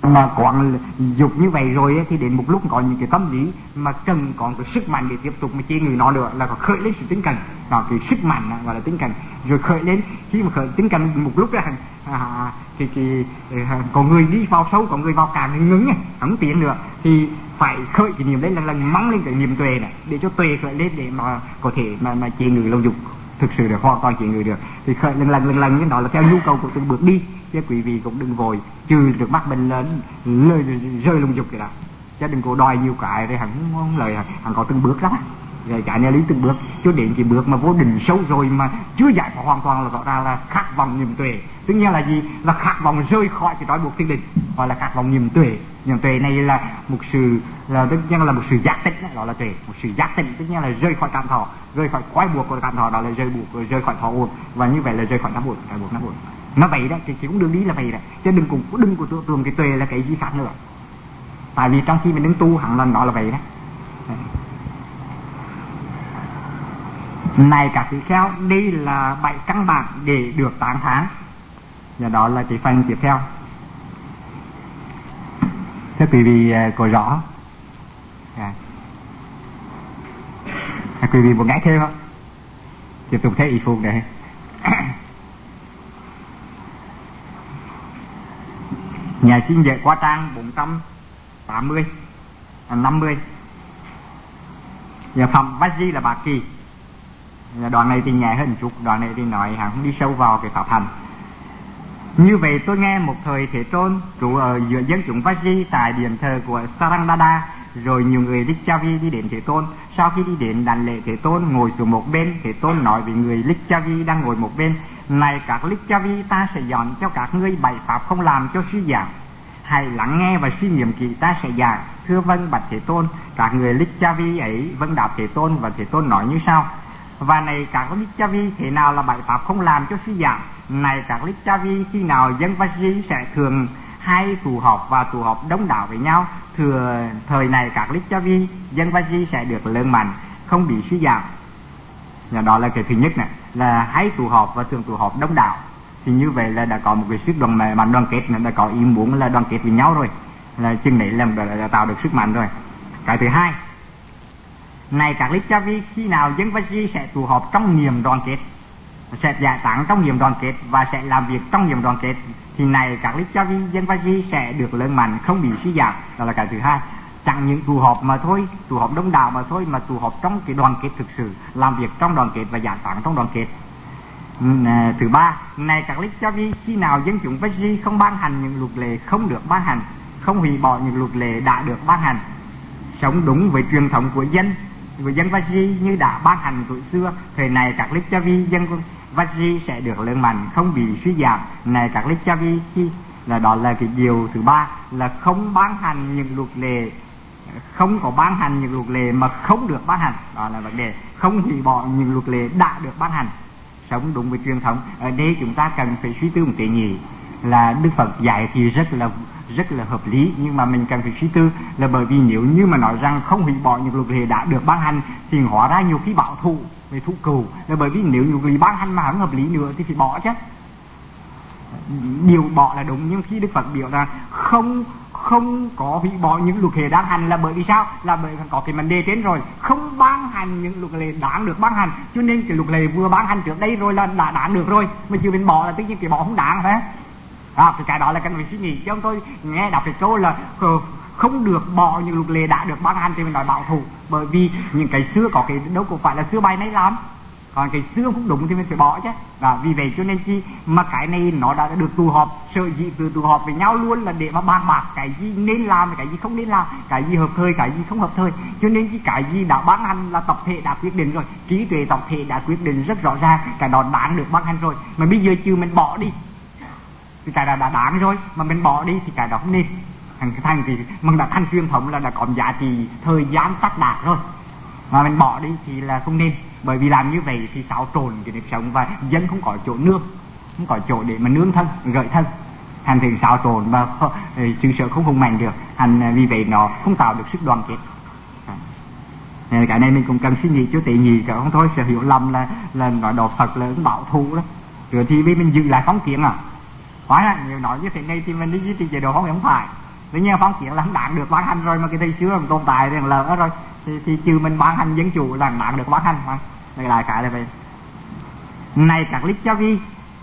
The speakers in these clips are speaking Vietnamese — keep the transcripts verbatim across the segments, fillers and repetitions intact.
mà quán dục như vậy rồi ấy, thì đến một lúc có những cái tâm lý mà cần có cái sức mạnh để tiếp tục mà chê người nó nữa, là có khởi lên sự tính cần, đó cái sức mạnh gọi là tính cần, rồi khởi lên. Khi mà khởi tính cần một lúc ra à, thì, thì à, có người đi vào sâu, có người vào càng ngứng không tiến nữa, thì phải khởi cái niệm đấy lần lần mắng lên cái niệm tuệ này, để cho tuệ khởi lên để mà có thể mà mà chê người lâu dục thực sự được, hoàn toàn chê người được. Thì khởi lần lần lần lần cái đó là theo nhu cầu của từng bước đi, chứ quý vị cũng đừng vội trừ được mắc bệnh lớn lời rơi lung dục cái đó, chứ đừng có đòi nhiều cái rồi hắn không lời hắn có từng bước lắm, rồi cái này lý từng bước, chứ đến cái bước mà vô định sâu rồi mà chưa giải phóng hoàn toàn là rõ ràng là khát vọng niệm tuệ. Tất nhiên là gì? Là khát vọng rơi khỏi cái trói buộc thiên định, gọi là khát vọng niệm tuệ. Niệm tuệ này là một sự, là tất nhiên là một sự giác tỉnh, đó là tuệ, một sự giác tỉnh, tất nhiên là rơi khỏi cảm thọ, rơi khỏi quái buộc của cảm thọ, đó là rơi buộc, rơi khỏi thọ uổng, và như vậy là rơi khỏi nắm buộc, cái buộc nắm buộc. Nó vậy đó, cái cũng đường đi là vậy đó, chứ đừng cùng đừng của tưởng cái tuệ là cái gì khác nữa. Tại vì trong khi mình đứng tu hẳn là nó là vậy đó. Này các vị kheo, đây là bảy căn bản để được tán thán. Và đó là cái phần tiếp theo. Thế quý vị có rõ? À. À, quý vị muốn nghe thêm không? Tiếp tục thấy ý phục này. Nhà xin dạy qua trang bốn trăm tám mươi, năm mươi. Và phẩm Vajji là bạc kỳ. Đoạn này thì nhẹ hơn chút, đoạn này thì nói hắn không đi sâu vào cái pháp hành. Như vậy tôi nghe một thời Thế Tôn trụ ở giữa dân chúng Vajji tại điện thờ của Sarangdada, rồi nhiều người Lichavi đi đến Thế Tôn. Sau khi đi đến đảnh lễ Thế Tôn, ngồi xuống một bên, Thế Tôn nói với người Lichavi đang ngồi một bên: này các Lichavi, ta sẽ dọn cho các ngươi bảy pháp không làm cho suy giảm, hãy lắng nghe và suy nghiệm kỹ, ta sẽ giảng. Thưa vâng bạch Thế Tôn. Các người Lichavi ấy vâng đáp Thế Tôn, và Thế Tôn nói như sau: và này các Lichavi, thế nào là bảy pháp không làm cho suy giảm? Này các Lichavi, khi nào dân Vajji sẽ thường hay tụ họp và tụ họp đông đảo với nhau, thừa thời này các Lichavi, dân Vajji sẽ được lớn mạnh, không bị suy giảm. Và đó là cái thứ nhất này, là hay tụ họp và thường tụ họp đông đảo. Thì như vậy là đã có một cái sức đoàn mạnh đoàn kết, đã có ý muốn là đoàn kết với nhau rồi, là chừng đấy làm đã tạo được sức mạnh rồi. Cái thứ hai, này các Lichavi, khi nào dân Vajji sẽ tụ họp trong niềm đoàn kết, sẽ giải tán trong niềm đoàn kết và sẽ làm việc trong niềm đoàn kết, thì này các Lichavi, dân Vajji sẽ được lớn mạnh, không bị suy giảm. Đó là cái thứ hai. Chẳng những tụ họp mà thôi, tụ họp đông đảo mà thôi, mà tụ họp trong cái đoàn kết thực sự, làm việc trong đoàn kết và giải tán trong đoàn kết. Thứ ba, này các Lichavi, khi nào dân chúng Vajji không ban hành những luật lệ không được ban hành, không hủy bỏ những luật lệ đã được ban hành, sống đúng với truyền thống của dân của dân Vajji như đã ban hành tuổi xưa, thời này các Lichavi, dân Vajji sẽ được lớn mạnh, không bị suy giảm. Này các Lichavi, khi là đó là cái điều thứ ba, là không ban hành những luật lệ, không có ban hành những luật lệ mà không được ban hành. Đó là vấn đề, không hủy bỏ những luật lệ đã được ban hành, sống đúng với truyền thống. Ở đây chúng ta cần phải suy tư một tí nhỉ, là Đức Phật dạy thì rất là rất là hợp lý, nhưng mà mình cần phải suy tư, là bởi vì nếu như mà nói rằng không hủy bỏ những luật lệ đã được ban hành thì hóa ra nhiều khi bảo thủ về thủ cừu, là bởi vì nếu luật lệ ban hành mà không hợp lý nữa thì phải bỏ chứ. Điều bỏ là đúng, nhưng khi Đức Phật biểu là không không có hủy bỏ những luật lệ đang hành là bởi vì sao? Là bởi có cái vấn đề trên rồi, không ban hành những luật lệ đáng được ban hành, cho nên cái luật lệ vừa ban hành trước đây rồi là đã đáng được rồi, mà chưa bên bỏ là tất nhiên cái bỏ không đáng phải. À, thì cái đó là cần phải suy nghĩ, chứ không tôi nghe đọc cái câu là không được bỏ những luật lệ đã được ban hành thì mình nói bảo thủ, bởi vì những cái xưa có cái đâu có phải là xưa bay nấy lắm, còn cái xưa không đúng thì mình phải bỏ chứ. Đó, vì vậy cho nên chi mà cái này nó đã được tụ họp, sở dĩ từ tụ họp với nhau luôn là để mà bàn bạc cái gì nên làm, cái gì không nên làm, cái gì hợp thời, cái gì không hợp thời. Cho nên chi cái gì đã ban hành là tập thể đã quyết định rồi, trí tuệ tập thể đã quyết định rất rõ ràng, cái đó đáng được ban hành rồi, mà bây giờ chưa mình bỏ đi thì cái đó đã đáng rồi, mà mình bỏ đi thì cái đó không nên. Thành thành thì mình đã thành truyền thống là đã có giá trị thời gian tác đạt rồi, mà mình bỏ đi thì là không nên, bởi vì làm như vậy thì xáo trộn cái nếp sống và dân không có chỗ nương, không có chỗ để mà nương thân, gợi thân, thành thì xáo trộn và sự sợ không hùng mạnh được, thành vì vậy nó không tạo được sức đoàn kết. Cái này mình cũng cần suy nghĩ cho tỉ nhị, cả không thôi sẽ hiểu lầm là là nói đồ Phật là cũng bảo thủ đó, rồi thì vì mình giữ lại phong kiến à, hóa ra nhiều nói như thế này thì mình đi với chế độ không không phải, Tuy nhiên phong kiến là không đáng được ban hành rồi, mà cái thời xưa tồn tại thì lỡ rồi thì, thì trừ mình ban hành dân chủ là đáng được ban hành mà. Đây là cái là vậy. Này các lích cha vi.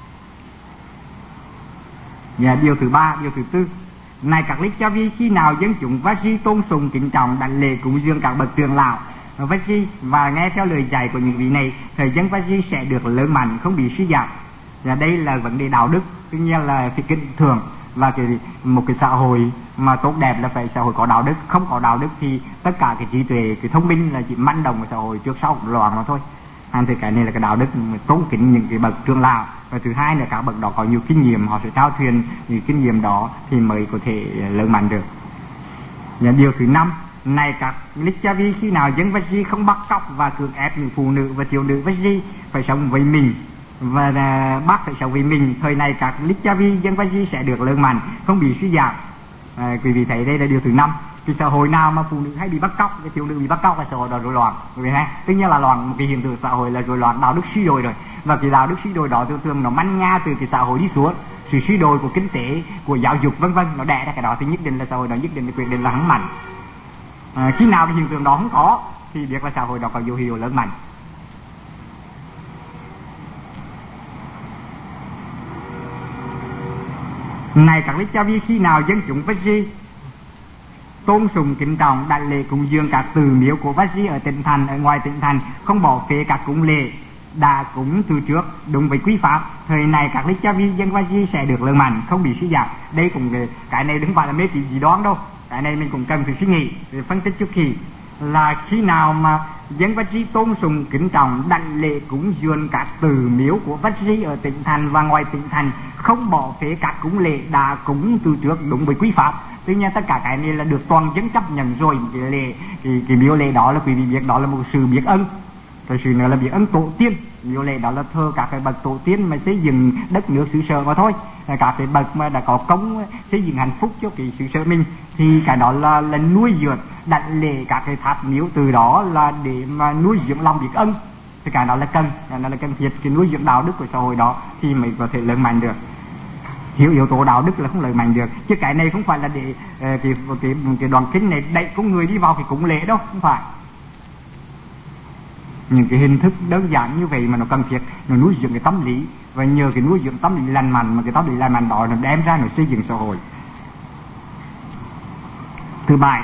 Yeah, điều thứ ba, điều thứ tư. Này các lích cha vi, khi nào dân chúng vách di tôn sùng kính trọng đảnh lễ cúng dường các bậc trưởng lão vách di và nghe theo lời dạy của những vị này, thời dân vách di sẽ được lớn mạnh, không bị suy giảm. Và đây là vấn đề đạo đức, tuy nhiên là phải kính thường. Và cái, một cái xã hội mà tốt đẹp là phải xã hội có đạo đức. Không có đạo đức thì tất cả cái trí tuệ, cái thông minh là chỉ manh động của xã hội, trước sau cũng loạn mà thôi. Anh thì cái này là cái đạo đức tôn kính những cái bậc trưởng lão. Và thứ hai là các bậc đó có nhiều kinh nghiệm, họ sẽ trao truyền những kinh nghiệm đó thì mới có thể lớn mạnh được. Và điều thứ năm, này các lích cha vi, khi nào dân vách di không bắt cóc và cưỡng ép những phụ nữ và thiếu nữ vách di phải sống với mình và bác phải sống với mình, thời này các lích cha vi dân vách di sẽ được lớn mạnh, không bị suy giảm. À, quý vị thấy đây là điều thứ năm. Cái xã hội nào mà phụ nữ hay bị bắt cóc, cái thiếu nữ bị bắt cóc là xã hội đó rối loạn, quý vị thấy. Tất nhiên là loạn, một cái hiện tượng xã hội là rối loạn, đạo đức suy đồi rồi. Và cái đạo đức suy đồi đó thường thường nó manh nha từ cái xã hội đi xuống, sự suy đồi của kinh tế, của giáo dục vân vân, nó đẻ ra cái đó thì nhất định là xã hội đó nhất định là quyết định là hắn mạnh. À, khi nào cái hiện tượng đó không có thì biết là xã hội đó có dấu hiệu lớn mạnh. Này các lích cha vi, khi nào dân chúng vách di tôn sùng kính trọng đảnh lễ cúng dường các từ miếu của vách di ở tỉnh thành, ở ngoài tỉnh thành, không bỏ phế các cúng lễ đã cúng từ trước đúng với quy pháp, thời này các lích cha vi dân vách di sẽ được lớn mạnh, không bị suy giảm. Đây cũng cái này đừng phải là mê tín dị đoan đâu, cái này mình cũng cần phải suy nghĩ để phân tích trước khi là khi nào mà dân vách di tôn sùng kính trọng đảnh lễ cúng dường các từ miếu của vách di ở tỉnh thành và ngoài tỉnh thành, không bỏ phế các cúng lễ đã cúng từ trước đúng với quy pháp. Tuy nhiên tất cả cái này là được toàn dân chấp nhận rồi. Cái lễ, cái, cái miếu lễ đó là quý vị biết đó là một sự biết ơn, cái sự nữa là biết ơn tổ tiên. Miếu lễ đó là thờ các cái bậc tổ tiên mà xây dựng đất nước xứ sở mà thôi, các cái bậc mà đã có công xây dựng hạnh phúc cho cái xứ sở mình, thì cái đó là, là nuôi dưỡng đảnh lễ các cái tháp miếu, từ đó là để mà nuôi dưỡng lòng biết ơn. Thì cái đó là cần, cái đó là cần thiết, cái nuôi dưỡng đạo đức của xã hội đó thì mới có thể lớn mạnh được. Hiểu yếu tố đạo đức là không lớn mạnh được, chứ cái này không phải là để uh, cái, cái cái đoàn kinh này đẩy con người đi vào cái cúng lễ đâu, không phải. Những cái hình thức đơn giản như vậy mà nó cần thiết, nó nuôi dưỡng cái tâm lý, và nhờ cái nuôi dưỡng tâm lý lành mạnh mà cái tâm lý lành mạnh đó nó đem ra nó xây dựng xã hội. Thứ bảy,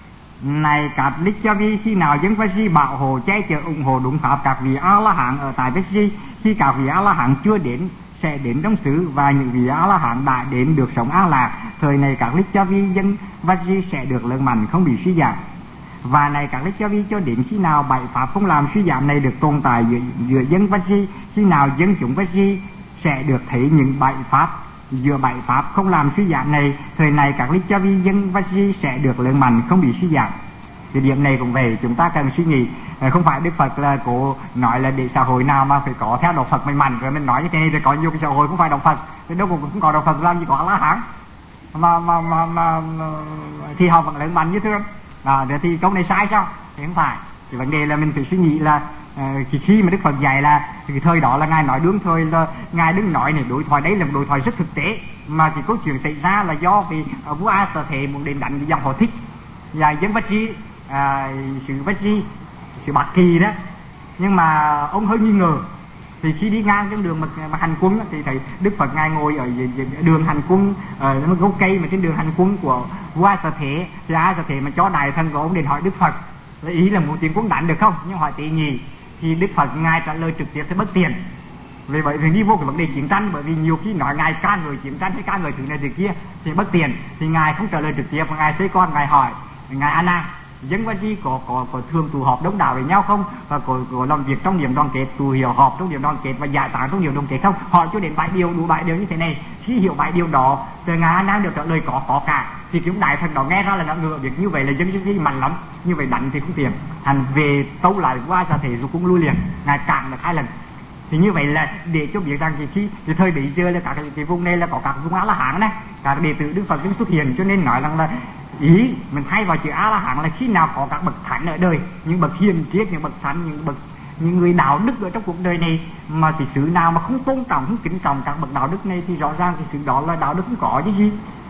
này các lích cha vi, khi nào dân vách di bảo hộ che chở ủng hộ đúng pháp các vị A La Hán ở tại vách di, khi các vị A La Hán chưa đến sẽ đến trong xứ, và những vị A La Hán đã đến được sống an lạc, thời này các lích cha vi dân vách di sẽ được lớn mạnh, không bị suy giảm. Và này các lích cha vi, cho đến khi nào bảy pháp không làm suy giảm này được tồn tại giữa, giữa dân vách di, khi nào dân chúng vách di sẽ được thấy những bảy pháp giữa bảy pháp không làm suy giảm này, thời này các lích cha vi dân vách di sẽ được lớn mạnh, không bị suy giảm. Cái điểm này cũng về chúng ta cần suy nghĩ. Không phải Đức Phật là cố nói là để xã hội nào mà phải có theo đạo Phật mạnh mạnh rồi mình nói như thế này, thì có nhiều cái xã hội không phải đạo Phật, thì đâu cũng không có đạo Phật làm gì có A La Hán mà, mà, mà, mà, mà thì họ vẫn lớn mạnh như thường. À, thì câu này sai sao? Thì không phải. Cái vấn đề là mình phải suy nghĩ là uh, khi mà Đức Phật dạy là cái thời đó là ngài nói đúng thời, là ngài đừng nói này đối thoại, đấy là một đối thoại rất thực tế, mà cái câu chuyện xảy ra là do vì uh, vua A Sở Thế muốn đến đánh cái dòng họ Thích và dân vách di, uh, sự vách di, sự Bạc Kỳ đó, nhưng mà ông hơi nghi ngờ. Thì khi đi ngang trên đường mà, mà hành quân thì thấy Đức Phật ngài ngồi ở đường hành quân, ở uh, gốc cây mà trên đường hành quân của vua A Sở Thế, thì A Sở Thế mà cho đại thần của ông đến hỏi Đức Phật là ý là muốn tiến quân đánh được không, nhưng hỏi tỷ nhì, thì Đức Phật ngài trả lời trực tiếp sẽ bất tiền. Vì vậy thì đi vô cái vấn đề chiến tranh, bởi vì nhiều khi nói ngài ca người chiến tranh hay ca người thứ này thứ kia thì bất tiền, thì ngài không trả lời trực tiếp, ngài xây con ngài hỏi ngài A Nan, dân vách di có, có có thường tụ họp đông đảo với nhau không, và có, có làm việc trong niềm đoàn kết, tụ hiểu họp trong niềm đoàn kết và giải tán trong niềm đoàn kết không? Họ cho đến bảy điều, đủ bảy điều như thế này. Khi hiểu bảy điều đó thì ngài A Nan được trả lời có có cả, thì chúng đại thần đó nghe ra là nó ngựa việc như vậy là dân vách di mạnh lắm, như vậy đánh thì không tiền, thành về tâu lại qua Sở Thế rồi cũng lui liền, ngài cản được hai lần. Thì như vậy là để cho biết rằng thì khi thì thời bấy giờ là các cái, cái vùng này là có các vùng A La Hán này, các đệ tử Đức Phật cũng xuất hiện, cho nên nói rằng là ý mình thay vào chữ A La Hán là khi nào có các bậc thánh ở đời, những bậc hiền triết, những bậc thánh, những bậc những người đạo đức ở trong cuộc đời này, mà thì sự nào mà không tôn trọng, không kính trọng các bậc đạo đức này thì rõ ràng thì sự đó là đạo đức không có chứ gì.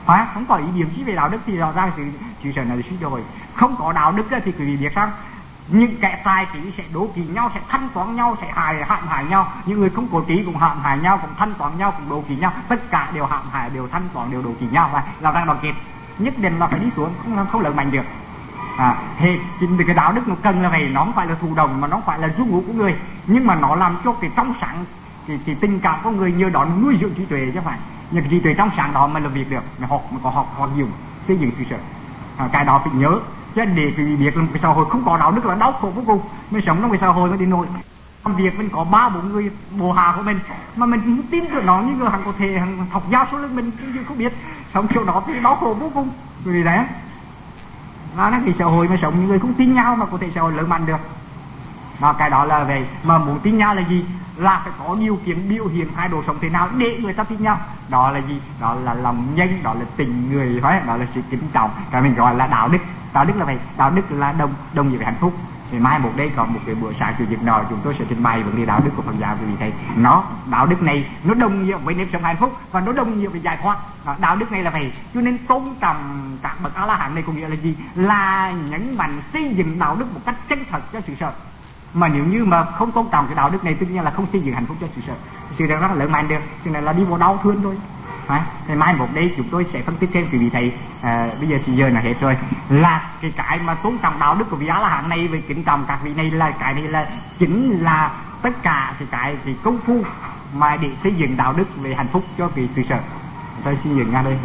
phải không có ý điểm gì về đạo đức thì rõ ràng sự sự sở này suy đồi. Không có đạo đức thì quý vị biết sao? Những kẻ tài trí sẽ đố kỵ nhau, sẽ thanh toán nhau, sẽ hại hãm hại nhau. Những người không có trí cũng hãm hại nhau, cũng thanh toán nhau, cũng đố kỵ nhau. Tất cả đều hãm hại, đều thanh toán, đều đố kỵ nhau, và làm ra đoàn kết nhất định là phải đi xuống, không không lớn mạnh được. À, thì cái đạo đức nó cần là vậy, nó không phải là thụ động mà nó không phải là du ngụ của người, nhưng mà nó làm cho cái trong sáng cái, cái tình cảm của người nhờ đó nuôi dưỡng trí tuệ chứ phải. Nhưng cái trí tuệ trong sáng đó mà làm việc được, mà học mà có học học dùng xây dựng sự sở. À, cái đó phải nhớ. Chứ để quý vị biết là cái xã hội không có đạo đức là đau khổ vô cùng. Mình sống trong cái xã hội mới đi nổi. Làm việc mình có ba bốn người bộ hạ của mình mà mình không tin được nó, như người hắn có thể hắn học giao số lưng mình chứ không biết. Sống kiểu đó thì đau khổ vô cùng. Vì đấy nó là cái xã hội mà sống những người không tin nhau mà có thể xã hội lớn mạnh được. Đó, cái đó là về mà muốn tin nhau là gì? Là phải có điều kiện biểu hiện thái độ sống thế nào để người ta tin nhau. Đó là gì? Đó là lòng nhân, đó là tình người, phải, đó là sự kính trọng. Cái mình gọi là đạo đức. Đạo đức là vậy, đạo đức là đồng đồng nghĩa với hạnh phúc. Thì mai một đây còn một cái buổi sáng chủ nhật nào chúng tôi sẽ trình bày vấn đề đạo đức của Phật giáo, vì thế nó đạo đức này nó đồng nghĩa với nếp sống hạnh phúc và nó đồng nghĩa với giải thoát. Đó, đạo đức này là vậy, cho nên tôn trọng các bậc A La Hán này có nghĩa là gì? Là nhấn mạnh xây dựng đạo đức một cách chân thật cho sự sống. Mà nếu như mà không tôn trọng cái đạo đức này tất nhiên là không xây dựng hạnh phúc cho sự sống. Sự đó rất là lớn mạnh được, cho nên là đi vào đau thương thôi. À, thì mai một đây chúng tôi sẽ phân tích thêm quý vị thầy. À, bây giờ thì giờ là hết rồi, là cái cái mà tôn trọng đạo đức của vị A La Hán này với kính trọng các vị này là cái này là chính là tất cả cái cái cái công phu mà để xây dựng đạo đức về hạnh phúc cho cái sự sở. Tôi xin dừng ra đây.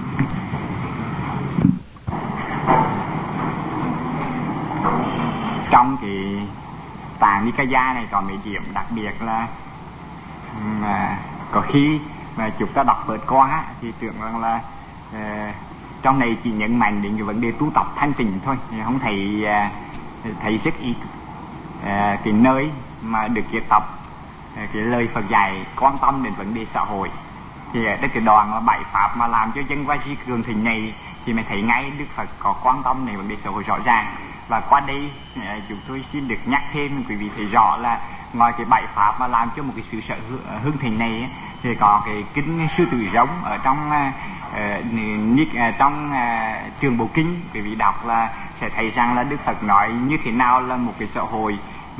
Trong cái Tạng Nikaya này còn mấy điểm đặc biệt là mà có khi mà chúng ta đọc vượt qua thì tưởng rằng là uh, trong này chỉ nhấn mạnh đến cái vấn đề tu tập thanh tịnh thôi, thì không thấy uh, thấy rất ít uh, cái nơi mà được kết tập uh, cái lời Phật dạy quan tâm đến vấn đề xã hội. Thì ở cái đoạn bảy pháp mà làm cho dân va di cường thịnh này thì mình thấy ngay Đức Phật có quan tâm đến vấn đề xã hội rõ ràng. Và qua đây uh, chúng tôi xin được nhắc thêm quý vị thấy rõ là ngoài cái bảy pháp mà làm cho một cái sự sở hưng thịnh này thì có cái kinh Sư Tử Giống ở trong uh, uh, trong uh, Trường Bộ Kinh, quý vị đọc là sẽ thấy rằng là Đức Phật nói như thế nào là một cái xã hội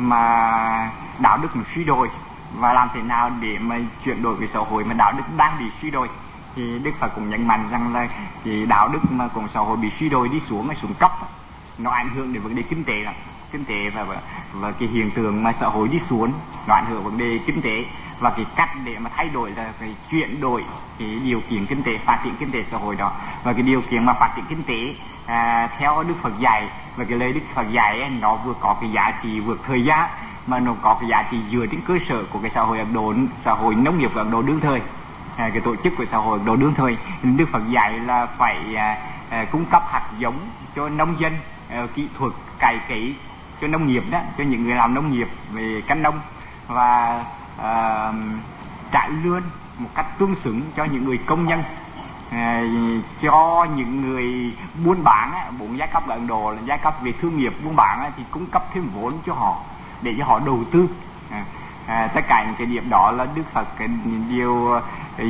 mà đạo đức nó suy đồi, và làm thế nào để mà chuyển đổi cái xã hội mà đạo đức đang bị suy đồi. Thì Đức Phật cũng nhấn mạnh rằng là cái đạo đức mà cùng xã hội bị suy đồi đi xuống hay xuống cấp nó ảnh hưởng đến vấn đề kinh tế lắm. Kinh tế và, và và cái hiện tượng mà xã hội đi xuống nó ảnh hưởng vấn đề kinh tế, và cái cách để mà thay đổi là cái chuyển đổi cái điều kiện kinh tế, phát triển kinh tế xã hội đó. Và cái điều kiện mà phát triển kinh tế à, theo Đức Phật dạy, và cái lời Đức Phật dạy ấy, nó vừa có cái giá trị vượt thời gian mà nó có cái giá trị dựa trên cơ sở của cái xã hội Ấn Độ, xã hội nông nghiệp của Ấn Độ đương thời, à, cái tổ chức của xã hội Ấn Độ đương thời. Đức Phật dạy là phải à, à, cung cấp hạt giống cho nông dân, à, kỹ thuật cày cấy cho nông nghiệp đó, cho những người làm nông nghiệp về canh nông, và uh, trả lương một cách tương xứng cho những người công nhân, uh, cho những người buôn bán, bốn giai cấp ở Ấn Độ là giai cấp về thương nghiệp buôn bán thì cung cấp thêm vốn cho họ để cho họ đầu tư. Uh, uh, tất cả những cái điểm đó là Đức Phật cái điều uh,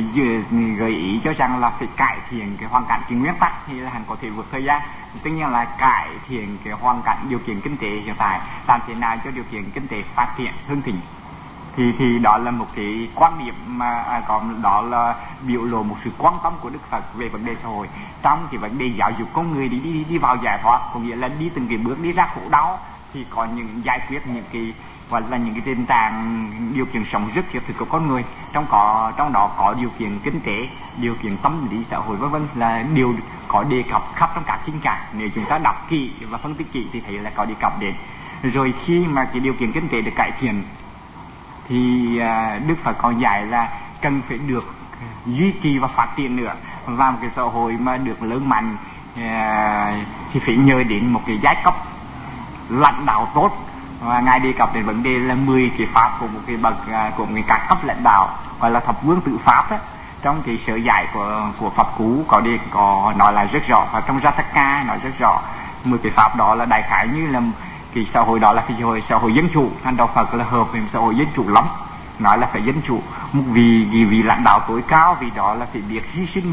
gợi ý cho rằng là phải cải thiện cái hoàn cảnh, cái nguyên tắc thì là hẳn có thể vượt thời gian. Tất nhiên là cải thiện cái hoàn cảnh điều kiện kinh tế hiện tại, làm thế nào cho điều kiện kinh tế phát triển hưng thịnh. Thì thì đó là một cái quan điểm mà à, còn đó là biểu lộ một sự quan tâm của Đức Phật về vấn đề xã hội. Trong cái vấn đề giáo dục con người đi đi đi vào giải thoát, có nghĩa là đi từng cái bước đi ra khổ đau, thì có những giải quyết những cái gọi là những cái tình trạng điều kiện sống rất thiết thực của con người. Trong có trong đó có điều kiện kinh tế, điều kiện tâm lý xã hội vân vân là điều có đề cập khắp trong các kinh cả. Nếu chúng ta đọc kỹ và phân tích kỹ thì thấy là có đề cập đến. Rồi khi mà cái điều kiện kinh tế được cải thiện thì Đức Phật còn dạy là cần phải được duy trì và phát triển nữa, và một cái xã hội mà được lớn mạnh thì phải nhờ đến một cái giai cấp lãnh đạo tốt. Và ngài đề cập đến vấn đề là mười cái pháp của một cái bậc của một cái các cấp lãnh đạo gọi là thập vương tự pháp đó. Trong cái sở dạy của của Pháp Cú có đề có nói là rất rõ, và trong Jataka nói rất rõ mười cái pháp đó là đại khái như là cái xã hội đó là cái xã hội, xã hội dân chủ. Thành đạo Phật là hợp với xã hội dân chủ lắm, nói là phải dân chủ, một vì vì vì lãnh đạo tối cao, vì đó là phải biết hy sinh mình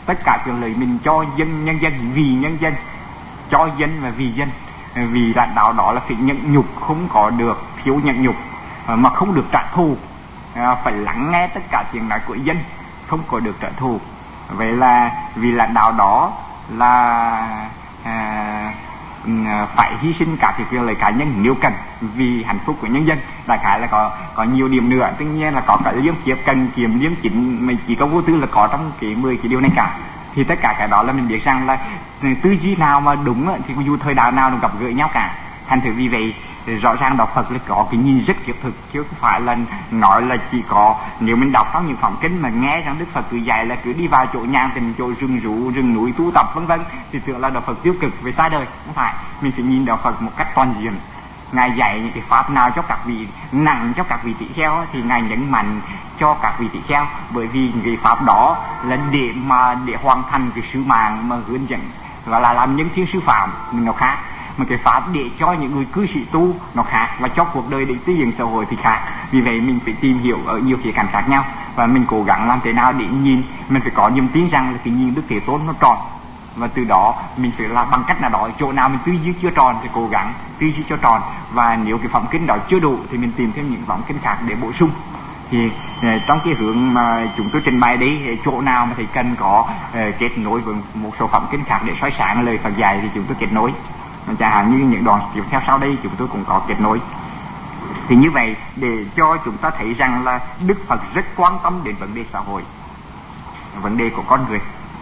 tất cả quyền lợi mình cho dân nhân dân, vì nhân dân, cho dân và vì dân. Vì lãnh đạo đó là phải nhận nhục, không có được thiếu nhận nhục, mà không được trả thù, phải lắng nghe tất cả tiếng nói của dân, không có được trả thù. Vậy là vì lãnh đạo đó là à, phải hy sinh cả cái quyền lợi cá nhân nếu cần vì hạnh phúc của nhân dân. Đại khái là có có nhiều điểm nữa, tất nhiên là có cả liêm khiết, cần kiệm, liêm chính, mình chỉ có vô tư là có trong cái mười cái điều này cả. Thì tất cả cái đó là mình biết rằng là tư duy nào mà đúng thì dù thời đại nào cũng gặp gỡ nhau cả. Thành thử vì vậy rõ ràng đạo Phật là có cái nhìn rất thiết thực, chứ không phải là nói là chỉ có nếu mình đọc trong những phẩm kinh mà nghe rằng Đức Phật cứ dạy là cứ đi vào chỗ nhàn tình, chỗ rừng rú, rừng núi tu tập vân vân thì tưởng là đạo Phật tiêu cực về xa đời. Không phải, mình phải nhìn đạo Phật một cách toàn diện. Ngài dạy những cái pháp nào cho các vị nặng cho các vị tỷ kheo thì Ngài nhấn mạnh cho các vị tỷ kheo, bởi vì những cái pháp đó là để mà để hoàn thành cái sứ mạng mà hướng dẫn và là làm những thiên sư phạm nó khác, mà cái pháp để cho những người cư sĩ tu nó khác, và cho cuộc đời để xây dựng xã hội thì khác. Vì vậy mình phải tìm hiểu ở nhiều khía cạnh khác nhau và mình cố gắng làm thế nào để nhìn, mình phải có niềm tin rằng là cái nhìn Đức Thế Tôn nó tròn, và từ đó mình phải là bằng cách nào đó chỗ nào mình tư duy chưa tròn thì cố gắng tư duy cho tròn, và nếu cái phẩm kinh đó chưa đủ thì mình tìm thêm những phẩm kinh khác để bổ sung. Thì trong cái hướng mà chúng tôi trình bày đấy, chỗ nào mà thầy cần có uh, kết nối với một số phẩm kinh khác để soi sáng lời Phật dạy thì chúng tôi kết nối. Chẳng hạn như những đoạn tiếp theo sau đây chúng tôi cũng có kết nối. Thì như vậy để cho chúng ta thấy rằng là Đức Phật rất quan tâm đến vấn đề xã hội, vấn đề của con người.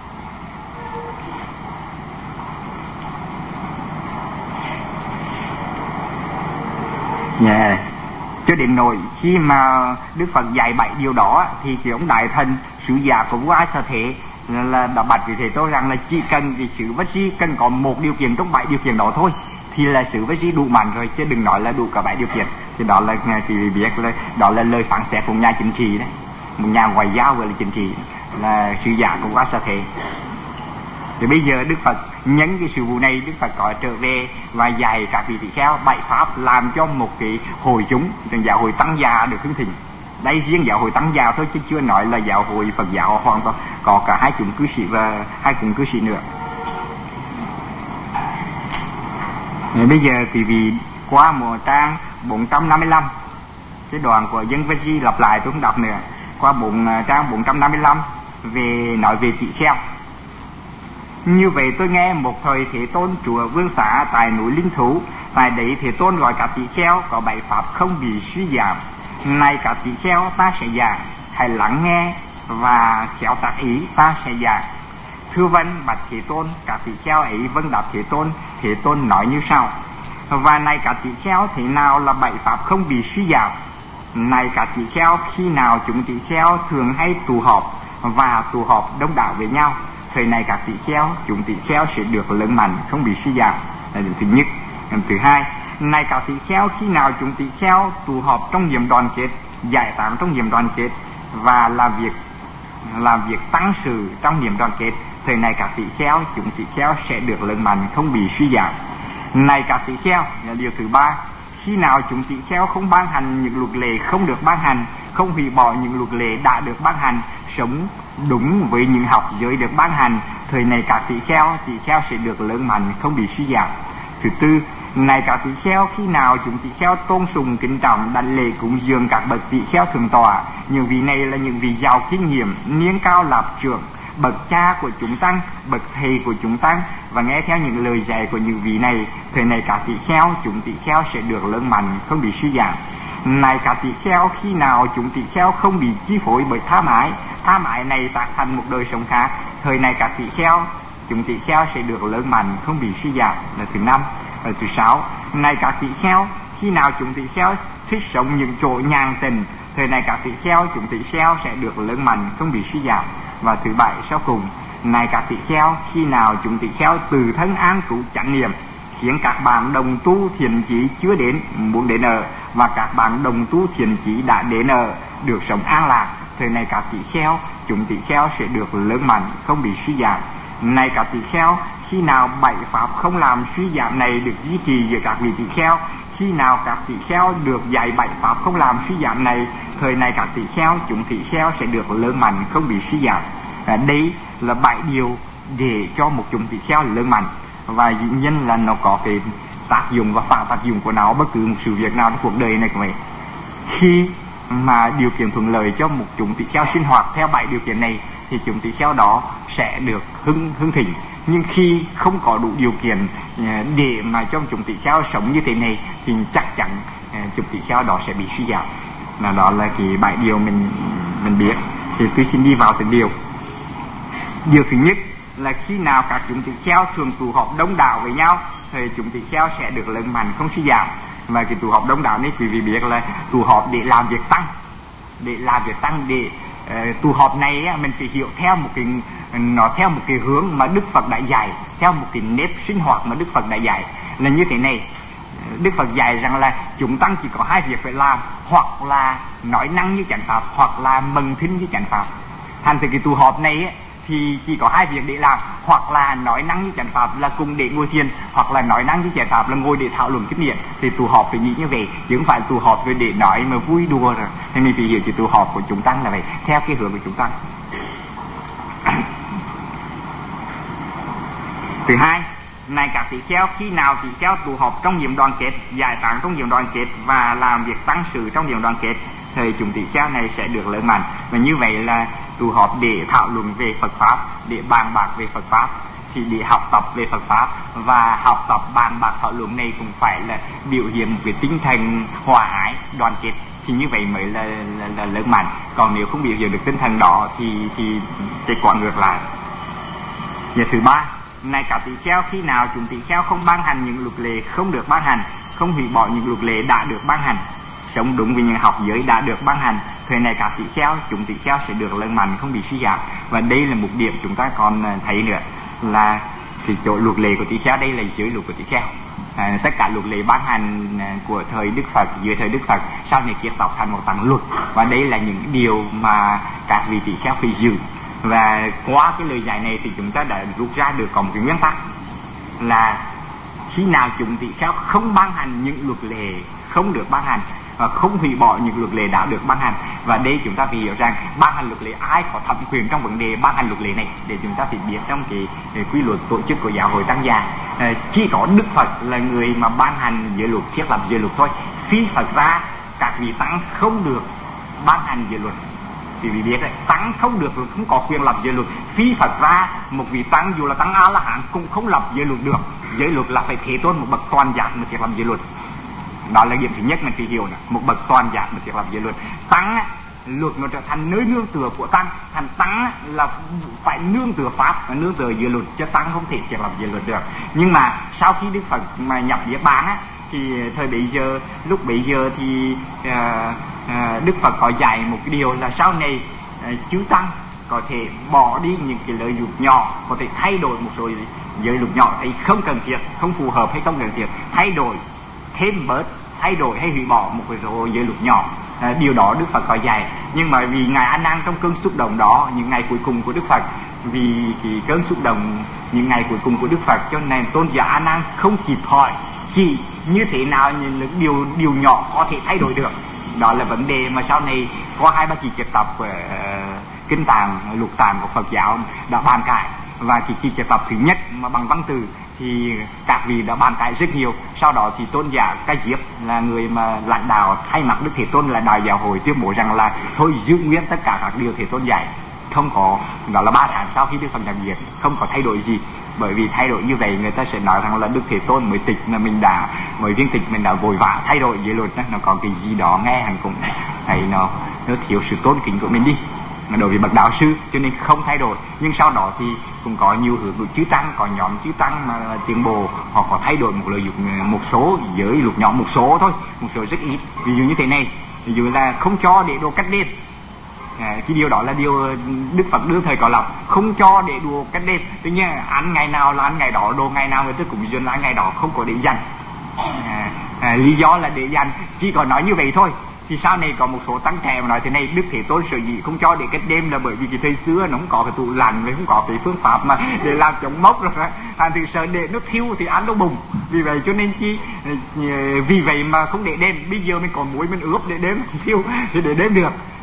Yeah. Cho đến nỗi khi mà Đức Phật dạy bảy điều đó thì cái ông đại thần sứ giả của vua Ai Sa Thế là, là đã bạch với Thế Tôn rằng là chỉ cần cái sứ Vất Di cần có một điều kiện trong bảy điều kiện đó thôi thì là sứ Vất Di đủ mạnh rồi, chứ đừng nói là đủ cả bảy điều kiện. Thì đó là thì biết là đó là lời phán xét của nhà chính trị đấy, một nhà ngoại giao gọi là chính trị, là sứ giả của vua Ai Sa Thế. Thì bây giờ Đức Phật nhân cái sự vụ này, Đức Phật có trở về và dạy các vị tỷ kheo bảy pháp làm cho một cái hội chúng, giáo hội Tăng Gia được hưng thịnh. Đây riêng giáo hội Tăng Gia thôi chứ chưa nói là giáo hội Phật giáo hoàn toàn có cả hai chúng cư sĩ và hai chúng cư sĩ nữa. Thì bây giờ quý vị qua một trang bốn trăm năm mươi lăm, cái đoạn của Dân Vất Di lặp lại tôi không đọc nữa. Qua bốn trang bốn trăm năm mươi lăm về nói về tỷ kheo. Như vậy tôi nghe một thời Thế Tôn chùa Vương Xá tại núi Linh Thú, tại đấy Thế Tôn gọi các tỷ kheo có bảy pháp không bị suy giảm. Này các tỷ kheo, ta sẽ giảng, hãy lắng nghe và khéo tác ý, ta sẽ giảng. Thưa vân bạch Thế Tôn, các tỷ kheo ấy vâng đáp Thế Tôn. Thế Tôn nói như sau: và này các tỷ kheo, thế nào là bảy pháp không bị suy giảm? Này các tỷ kheo, khi nào chúng tỷ kheo thường hay tụ họp và tụ họp đông đảo với nhau, thời này các tỷ kheo, chúng tỷ kheo sẽ được lớn mạnh, không bị suy giảm. Là điều thứ nhất. Điều thứ hai, này các tỷ kheo, khi nào chúng tỷ kheo tụ họp trong niềm đoàn kết, giải tán trong niềm đoàn kết và làm việc làm việc tăng sự trong niềm đoàn kết, thời này các tỷ kheo, chúng tỷ kheo sẽ được lớn mạnh, không bị suy giảm. Này các tỷ kheo, là điều thứ ba, khi nào chúng tỷ kheo không ban hành những luật lệ không được ban hành, không hủy bỏ những luật lệ đã được ban hành, sống đúng với những học giới được ban hành, thời này các tỷ kheo, tỷ kheo sẽ được lớn mạnh, không bị suy giảm. Thứ tư, này các tỷ kheo, khi nào chúng tỷ kheo tôn sùng kính trọng đảnh lễ cúng dường các bậc tỷ kheo thường tọa, những vị này là những vị giàu kinh nghiệm, niên cao lạp trưởng, bậc cha của chúng tăng, bậc thầy của chúng tăng, và nghe theo những lời dạy của những vị này, thời này các tỷ kheo, chúng tỷ kheo sẽ được lớn mạnh, không bị suy giảm. Này các tỷ kheo, khi nào chúng tỷ kheo không bị chi phối bởi tham ái, tham ái này tác thành một đời sống khác, thời này các tỷ kheo, chúng tỷ kheo sẽ được lớn mạnh, không bị suy giảm. Là thứ năm. Là thứ sáu, này các tỷ kheo, khi nào chúng tỷ kheo thích sống những chỗ nhàn tình, thời này các tỷ kheo, chúng tỷ kheo sẽ được lớn mạnh, không bị suy giảm. Và thứ bảy sau cùng, này các tỷ kheo, khi nào chúng tỷ kheo từ thân an trú chánh niệm, khiến các bạn đồng tu thiền chí chưa đến muốn đến ở, và các bạn đồng tu thiền chí đã đến ở, được sống an lạc, thời này các tỷ kheo, chúng tỷ kheo sẽ được lớn mạnh, không bị suy giảm. Này các tỷ kheo, khi nào bảy pháp không làm suy giảm này được duy trì giữa các vị tỷ kheo, khi nào các tỷ kheo được dạy bảy pháp không làm suy giảm này, thời này các tỷ kheo, chúng tỷ kheo sẽ được lớn mạnh, không bị suy giảm. À, đây là bảy điều để cho một chúng tỳ kheo lớn mạnh, và dĩ nhiên là nó có cái tác dụng và phản tác dụng của nó bất cứ một sự việc nào trong cuộc đời này của mình. Khi mà điều kiện thuận lợi cho một chúng tỳ kheo sinh hoạt theo bảy điều kiện này thì chúng tỳ kheo đó sẽ được hưng hưng thịnh. Nhưng khi không có đủ điều kiện để mà cho chúng tỳ kheo sống như thế này thì chắc chắn chúng tỳ kheo đó sẽ bị suy giảm. Là đó là cái bảy điều mình mình biết. Thì tôi xin đi vào từng điều. Điều thứ nhất là khi nào các chúng tỳ kheo thường tụ họp đông đảo với nhau thì chúng tỳ kheo sẽ được lớn mạnh không suy giảm. Và cái tụ họp đông đảo này quý vị biết là tụ họp để làm việc tăng, để làm việc tăng để uh, tụ họp này á, mình phải hiểu theo một cái nó theo một cái hướng mà Đức Phật đã dạy, theo một cái nếp sinh hoạt mà Đức Phật đã dạy là như thế này. Đức Phật dạy rằng là chúng tăng chỉ có hai việc phải làm, hoặc là nói năng như chánh pháp, hoặc là mừng thinh như chánh pháp. Thành từ cái tụ họp này ấy, thì chỉ có hai việc để làm, hoặc là nói năng như chánh pháp là cùng để ngồi thiền, hoặc là nói năng như chánh pháp là ngồi để thảo luận kinh nghiệm. Thì tụ họp phải nghĩ như vậy, chứ không phải tụ họp để nói mà vui đùa rồi. Thì mình phải hiểu cái tụ họp của chúng tăng là vậy, theo cái hướng của chúng tăng. Thứ hai, này các tỷ kheo, khi nào tỷ kheo tụ họp trong niềm đoàn kết, giải tán trong niềm đoàn kết và làm việc tăng sự trong niềm đoàn kết thì chúng tỷ kheo này sẽ được lớn mạnh. Và như vậy là tụ họp để thảo luận về Phật pháp, để bàn bạc về Phật pháp, thì để học tập về Phật pháp, và học tập bàn bạc thảo luận này cũng phải là biểu hiện một cái tinh thần hòa ái đoàn kết, thì như vậy mới là, là, là lớn mạnh. Còn nếu không biểu hiện được tinh thần đó thì thì kết quả ngược lại. Và thứ ba, này các tỷ kheo, khi nào chúng tỷ kheo không ban hành những luật lệ không được ban hành, không hủy bỏ những luật lệ đã được ban hành, sống đúng với những học giới đã được ban hành, thời này các tỷ kheo, chúng tỷ kheo sẽ được lớn mạnh, không bị suy giảm. Và đây là một điểm chúng ta còn thấy nữa là thì chỗ luật lệ của tỷ kheo đây là giới luật của tỷ kheo. À, tất cả luật lệ ban hành của thời Đức Phật, dưới thời Đức Phật sau này kết tập thành một tầng luật, và đây là những điều mà các vị tỷ kheo phải giữ. Và qua cái lời dạy này thì chúng ta đã rút ra được có một cái nguyên tắc là khi nào chúng tỷ kheo không ban hành những luật lệ không được ban hành, và không hủy bỏ những luật lệ đã được ban hành. Và đây chúng ta phải hiểu rằng ban hành luật lệ, ai có thẩm quyền trong vấn đề ban hành luật lệ này, để chúng ta phải biết trong cái, cái quy luật tổ chức của giáo hội Tăng Gia. À, chỉ có Đức Phật là người mà ban hành giới luật, thiết lập giới luật thôi. Phi Phật ra các vị tăng không được ban hành giới luật. Vì vì biết đấy, tăng không được, không có quyền lập giới luật. Phi Phật ra một vị tăng dù là tăng A La Hán cũng không lập giới luật được. Giới luật là phải Thế Tôn một bậc toàn giác mới thiết lập giới luật. Đó là điểm thứ nhất mình phải hiểu này, một bậc toàn giác mới thiết lập giới luật. Tăng á, luật nó trở thành nơi nương tựa của tăng. Thành tăng á, là phải nương tựa pháp và nương tựa giới luật, chứ tăng không thể thiết lập giới luật được. Nhưng mà sau khi Đức Phật mà nhập Niết Bàn á, thì thời bấy giờ, lúc bấy giờ thì uh, uh, Đức Phật có dạy một cái điều là sau này uh, chư tăng có thể bỏ đi những cái lợi dục nhỏ, có thể thay đổi một số giới luật nhỏ thì không cần thiết, không phù hợp hay không cần thiết, thay đổi, thêm bớt, thay đổi hay hủy bỏ một cái số giới luật nhỏ. À, điều đó Đức Phật có dạy. Nhưng mà vì Ngài A Nan trong cơn xúc động đó, những ngày cuối cùng của Đức Phật, vì cái cơn xúc động những ngày cuối cùng của Đức Phật, cho nên tôn giả A Nan không kịp hỏi chỉ như thế nào những điều điều nhỏ có thể thay đổi được. Đó là vấn đề mà sau này có hai ba kỳ kết tập của uh, kinh tạng, lục tạng của Phật giáo đã bàn cãi. Và cái kỳ kết tập thứ nhất mà bằng văn từ thì các vị đã bàn cãi rất nhiều. Sau đó thì tôn giả Ca Diếp là người mà lãnh đạo thay mặt Đức Thế Tôn là đại giáo hội tuyên bố rằng là thôi giữ nguyên tất cả các điều Thế Tôn dạy, không có, đó là ba tháng sau khi Đức Phật nhập diệt, không có thay đổi gì. Bởi vì thay đổi như vậy người ta sẽ nói rằng là Đức Thế Tôn mới tịch là mình đã, mới viên tịch mình đã vội vã thay đổi giới luật, nó còn cái gì đó nghe hắn cũng thấy nó nó thiếu sự tôn kính của mình đi đối với bậc đạo sư, cho nên không thay đổi. Nhưng sau đó thì cũng có nhiều hướng của chư tăng, có nhóm chư tăng mà tiến bộ họ có thay đổi một lợi dụng một số giới luật nhỏ, một số thôi, một số rất ít. Ví dụ như thế này, ví dụ là không cho để đồ cách đêm. À, cái điều đó là điều Đức Phật đương thời có lòng, không cho để đùa cách đêm. Tuy nhiên ăn ngày nào là ăn ngày đó, đồ ngày nào người ta cũng duyên là ăn ngày đó, không có để dành. À, à, lý do là để dành, chỉ có nói như vậy thôi. Thì sau này có một số tăng trẻ mà nói thế này, Đức Thế Tôn sở dĩ không cho để cách đêm là bởi vì cái thời xưa nó không có cái tủ lạnh, không có cái phương pháp mà để làm chống mốc rồi đó. Thành thử sợ để nó thiêu thì ăn nó bùng. Vì vậy cho nên chi vì vậy mà không để đêm. Bây giờ mình còn muối mình ướp để đêm thiêu thì để đêm được.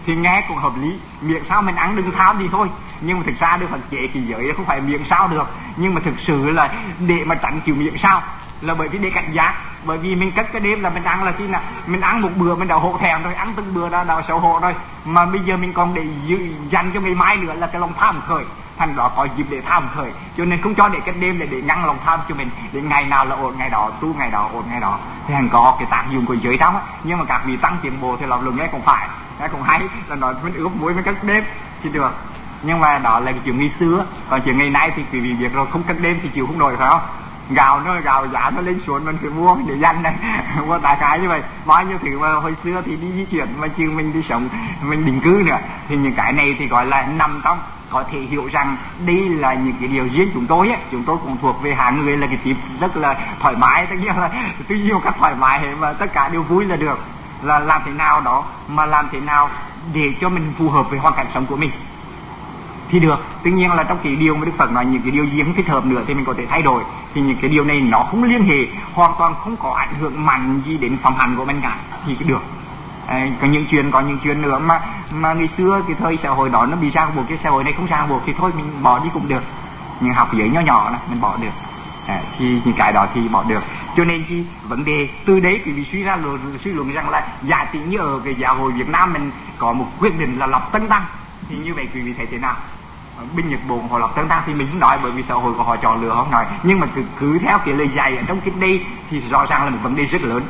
thì nghe cũng hợp lý, miệng sao mình ăn đừng tham gì thôi. Nhưng mà thực ra Đức Phật chế cái giới không phải miệng sao được, nhưng mà thực sự là để mà tránh chịu miệng sao là bởi vì để cảnh giác. Bởi vì mình cất cái đêm là mình ăn là khi nào mình ăn một bữa mình đã hổ thẹn rồi, ăn từng bữa đã, đã xấu hổ rồi, mà bây giờ mình còn để dành cho ngày mai nữa là cái lòng tham khởi, thành đó có dịp để tham khởi, cho nên không cho để cái đêm để để ngăn lòng tham cho mình, để ngày nào là ổn ngày đó, tu ngày đó ổn ngày đó, thì hẳn có cái tác dụng của giới đó. Nhưng mà các vị tăng tiến bộ thì lòng lượng nghe cũng phải, nghe cũng hay là nói mình ướp muối với cất đêm thì được. Nhưng mà đó là cái chuyện ngày xưa, còn chuyện ngày nay thì quý vị biết rồi, không cất đêm thì chịu không nổi phải không? Gạo nó gạo giá nó lên xuống mình phải mua để dành này, mua đại khái như vậy. Bao nhiêu thứ mà hồi xưa thì đi di chuyển mà chứ mình đi sống mình định cư nữa, thì những cái này thì gọi là nằm trong, có thể hiểu rằng đây là những cái điều riêng chúng tôi ấy. Chúng tôi cũng thuộc về hạng người là cái tiếp rất là thoải mái, tất nhiên là tuy nhiên cách thoải mái mà tất cả đều vui là được, là làm thế nào đó mà làm thế nào để cho mình phù hợp với hoàn cảnh sống của mình thì được. Tuy nhiên là trong cái điều mà Đức Phật nói những cái điều gì không thích hợp nữa thì mình có thể thay đổi, thì những cái điều này nó không liên hệ, hoàn toàn không có ảnh hưởng mạnh gì đến phẩm hạnh của mình cả thì cái được. À, có những chuyện có những chuyện nữa mà mà ngày xưa cái thời xã hội đó nó bị ràng buộc, cái xã hội này không ràng buộc thì thôi mình bỏ đi cũng được. Nhưng học giới nhỏ nhỏ này mình bỏ được, à, thì những cái đó thì bỏ được. Cho nên cái vấn đề từ đấy quý vị suy ra luận suy luận rằng là giả tỷ như ở cái giáo hội Việt Nam mình có một quyết định là lập tân tăng, thì như vậy quý vị thấy thế nào? Bên Nhật Bản họ lập tân tăng thì mình không nói, bởi vì xã hội của họ chọn lựa không nói, nhưng mà cứ, cứ theo cái lời dạy ở trong kinh đây thì rõ ràng là một vấn đề rất lớn.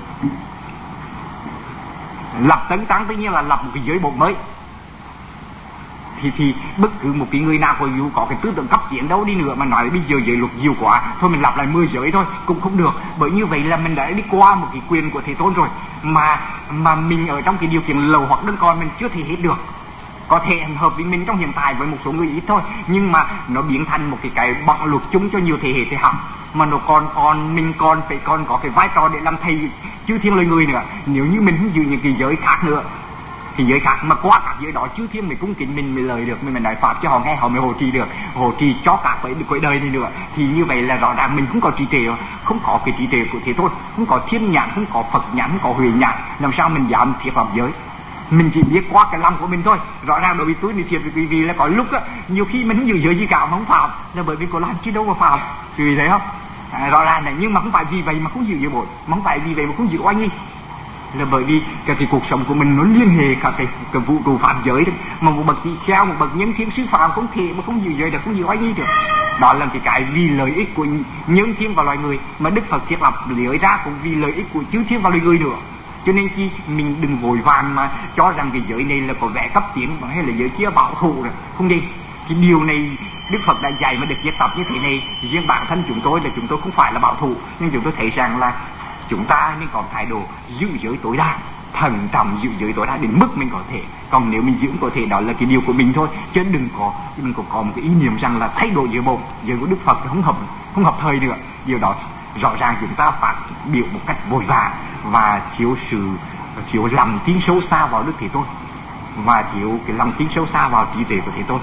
Lập tấn tăng tất nhiên là lập một cái giới bộ mới, thì thì bất cứ một cái người nào có dù có cái tư tưởng cấp chiến đâu đi nữa mà nói bây giờ giới luật nhiều quá, thôi mình lập lại mười giới thôi cũng không được, bởi như vậy là mình đã đi qua một cái quyền của Thế Tôn rồi, mà mà mình ở trong cái điều kiện lầu hoặc đơn con mình chưa thể hết được. Có thể hợp với mình trong hiện tại với một số người ít thôi, nhưng mà nó biến thành một cái cái bằng luật chung cho nhiều thế hệ thế học, mà nó còn còn mình còn phải còn có cái vai trò để làm thầy chư thiên lời người nữa. Nếu như mình không giữ những cái giới khác nữa, thì giới khác mà qua các giới đó chư thiên mới cung kính mình mới lời được, mình mới nói pháp cho họ nghe, họ mới hộ trì được, hộ trì cho cả cái cuộc đời này nữa. Thì như vậy là rõ ràng mình không có trí tuệ, không có cái trí tuệ của Thế Tôn, không có thiên nhãn, không có Phật nhãn, không có huệ nhãn, làm sao mình dám thiết lập giới? Mình chỉ biết qua cái lòng của mình thôi. Rõ ràng đối với tôi thì thiệt với quý vị là có lúc á, nhiều khi mình không giữ giới gì cả mà không phạm, là bởi vì có làm chứ đâu mà phạm, quý vị thấy không? À, rõ ràng này, nhưng mà không phải vì vậy mà không giữ giới bội, mà không phải vì vậy mà không giữ oai nghi, là bởi vì cái, cái cuộc sống của mình nó liên hệ cả cái, cái vũ trụ phạm giới đó. Mà một bậc tỷ kheo, một bậc nhân thiên sư phạm không thể mà không giữ giới được, không giữ oai nghi được. Đó là cái cái vì lợi ích của nhân thiên và loài người, mà Đức Phật thiết lập giới ra cũng vì lợi ích của chư thiên và loài người nữa. Cho nên chi mình đừng vội vàng mà cho rằng cái giới này là có vẻ cấp tiến hay là giới kia bảo thủ rồi, không đi. Cái điều này Đức Phật đã dạy mà được diễn tập như thế này, riêng bản thân chúng tôi là chúng tôi không phải là bảo thủ, nhưng chúng tôi thấy rằng là chúng ta nên có thái độ giữ giới tối đa, thần trọng giữ giới tối đa đến mức mình có thể. Còn nếu mình giữ có thể đó là cái điều của mình thôi, chứ đừng có đừng có có một cái ý niệm rằng là thay đổi giới bộ, giới của Đức Phật không hợp không hợp thời nữa. Điều đó rõ ràng chúng ta phát biểu một cách vội vàng và thiếu sự thiếu lòng tin sâu xa vào Đức Thế Tôn, và thiếu cái lòng tin sâu xa vào trí tuệ của Thế Tôn.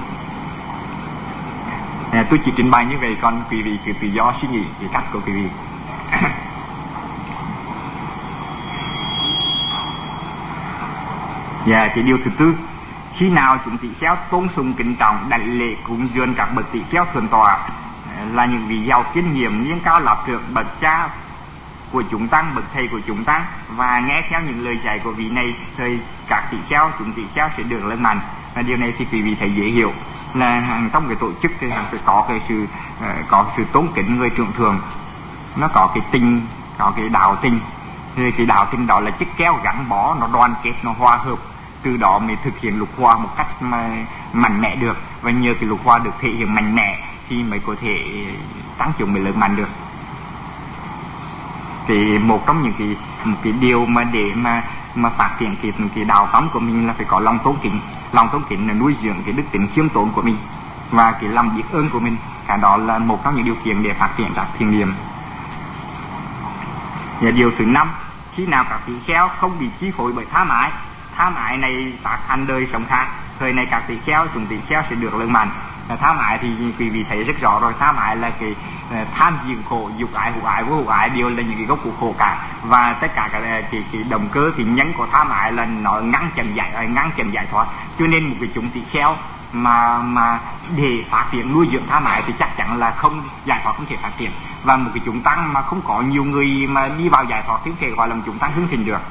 À, tôi chỉ trình bày như vậy, còn quý vị cứ tự do suy nghĩ cái cách của quý vị. Và yeah, cái điều thứ tư, khi nào chúng tỷ kheo tôn sùng kính trọng đảnh lễ cúng dường các bậc tỷ kheo thượng tọa là những vị giàu kinh nghiệm niên cao lập thượng, bậc cha của chúng tăng, bậc thầy của chúng tăng, và nghe theo những lời dạy của vị này thì các tỷ kheo chúng tỷ kheo sẽ được lớn mạnh. Và điều này thì quý vị thấy dễ hiểu, là hàng trong cái tổ chức thì hàng phải có cái sự uh, có sự tôn kính người trưởng thường, nó có cái tình, có cái đạo tình. Thì cái đạo tình đó là chiếc keo gắn bó, nó đoàn kết, nó hòa hợp, từ đó mới thực hiện luật hòa một cách mà mạnh mẽ được, và nhờ cái luật hòa được thể hiện mạnh mẽ thì mới có thể tăng trưởng mới lớn mạnh được. Thì một trong những cái một cái điều mà để mà mà phát triển cái cái đạo tâm của mình là phải có lòng tôn kính. Lòng tôn kính là nuôi dưỡng cái đức tính khiêm tốn của mình và cái lòng biết ơn của mình. Cái đó là một trong những điều kiện để phát triển các thiền niệm. Và điều thứ năm, khi nào các tỷ kheo không bị chi phối bởi tham ái, tham ái này tác hành đời sống khác, thời này các tỷ kheo chúng tỷ kheo sẽ được lớn mạnh. Tham ái thì quý vị thấy rất rõ rồi, tham ái là cái tham diện khổ, dục ái, hữu ái, vô hữu ái đều là những cái gốc của khổ cả, và tất cả các cái, cái động cơ, cái nhân của tham ái là nó ngăn chặn giải ngăn chặn giải thoát. Cho nên một cái chúng tỳ kheo mà mà để phát triển nuôi dưỡng tham ái thì chắc chắn là không giải thoát, không thể phát triển. Và một cái chúng tăng mà không có nhiều người mà đi vào giải thoát thì không thể gọi là một chúng tăng hưng thịnh được.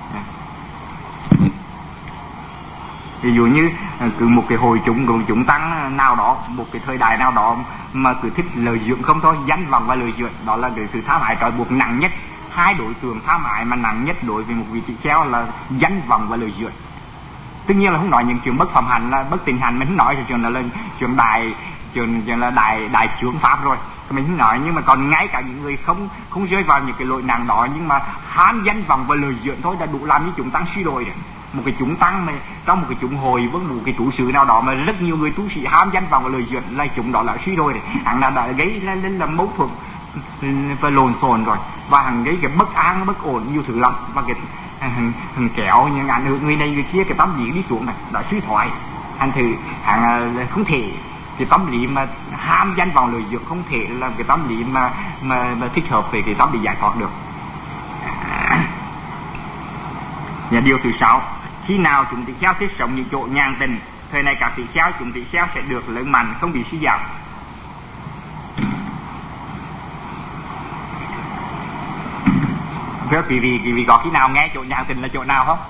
Ví dụ như cứ một cái hội chúng, một chúng tăng nào đó, một cái thời đại nào đó mà cứ thích lợi dưỡng không thôi, danh vọng và lợi dưỡng, đó là cái sự tham ái trói buộc nặng nhất. Hai đối tượng tham ái mà nặng nhất đối với một vị tỳ kheo là danh vọng và lợi dưỡng. Tất nhiên là không nói những chuyện bất phạm hạnh, là bất tịnh hạnh, mình không nói chuyện là lên chuyện đại chuyện, chuyện là đại đại chướng pháp rồi mình không nói. Nhưng mà còn ngay cả những người không không rơi vào những cái lỗi nặng đó, nhưng mà ham danh vọng và lợi dưỡng thôi đã đủ làm như chúng tăng suy đồi rồi. Một cái chúng tăng mà trong một cái chúng hồi với một cái chủ sự nào đó mà rất nhiều người tu sĩ ham danh vọng và lợi dưỡng là chúng đó là suy đồi rồi, hẳn là đã gây lên lên là mâu thuẫn và lộn xộn rồi, và hẳn gây cái bất an bất ổn nhiều thứ lắm, và cái hằng, hằng kéo những ảnh hưởng người này người kia, cái tâm lý đi xuống này đã suy thoái. Hằng thử hằng không thể cái tâm lý mà ham danh vọng lợi dưỡng không thể là cái tâm lý mà mà, mà thích hợp về cái tâm lý giải thoát được. Và điều thứ sáu, khi nào chúng tỳ kheo thích sống những chỗ nhàn tình, thời này các tỳ kheo chúng tỳ kheo sẽ được lớn mạnh, không bị suy giảm. Với quý vị, quý vị có khi nào nghe chỗ nhàn tình là chỗ nào không?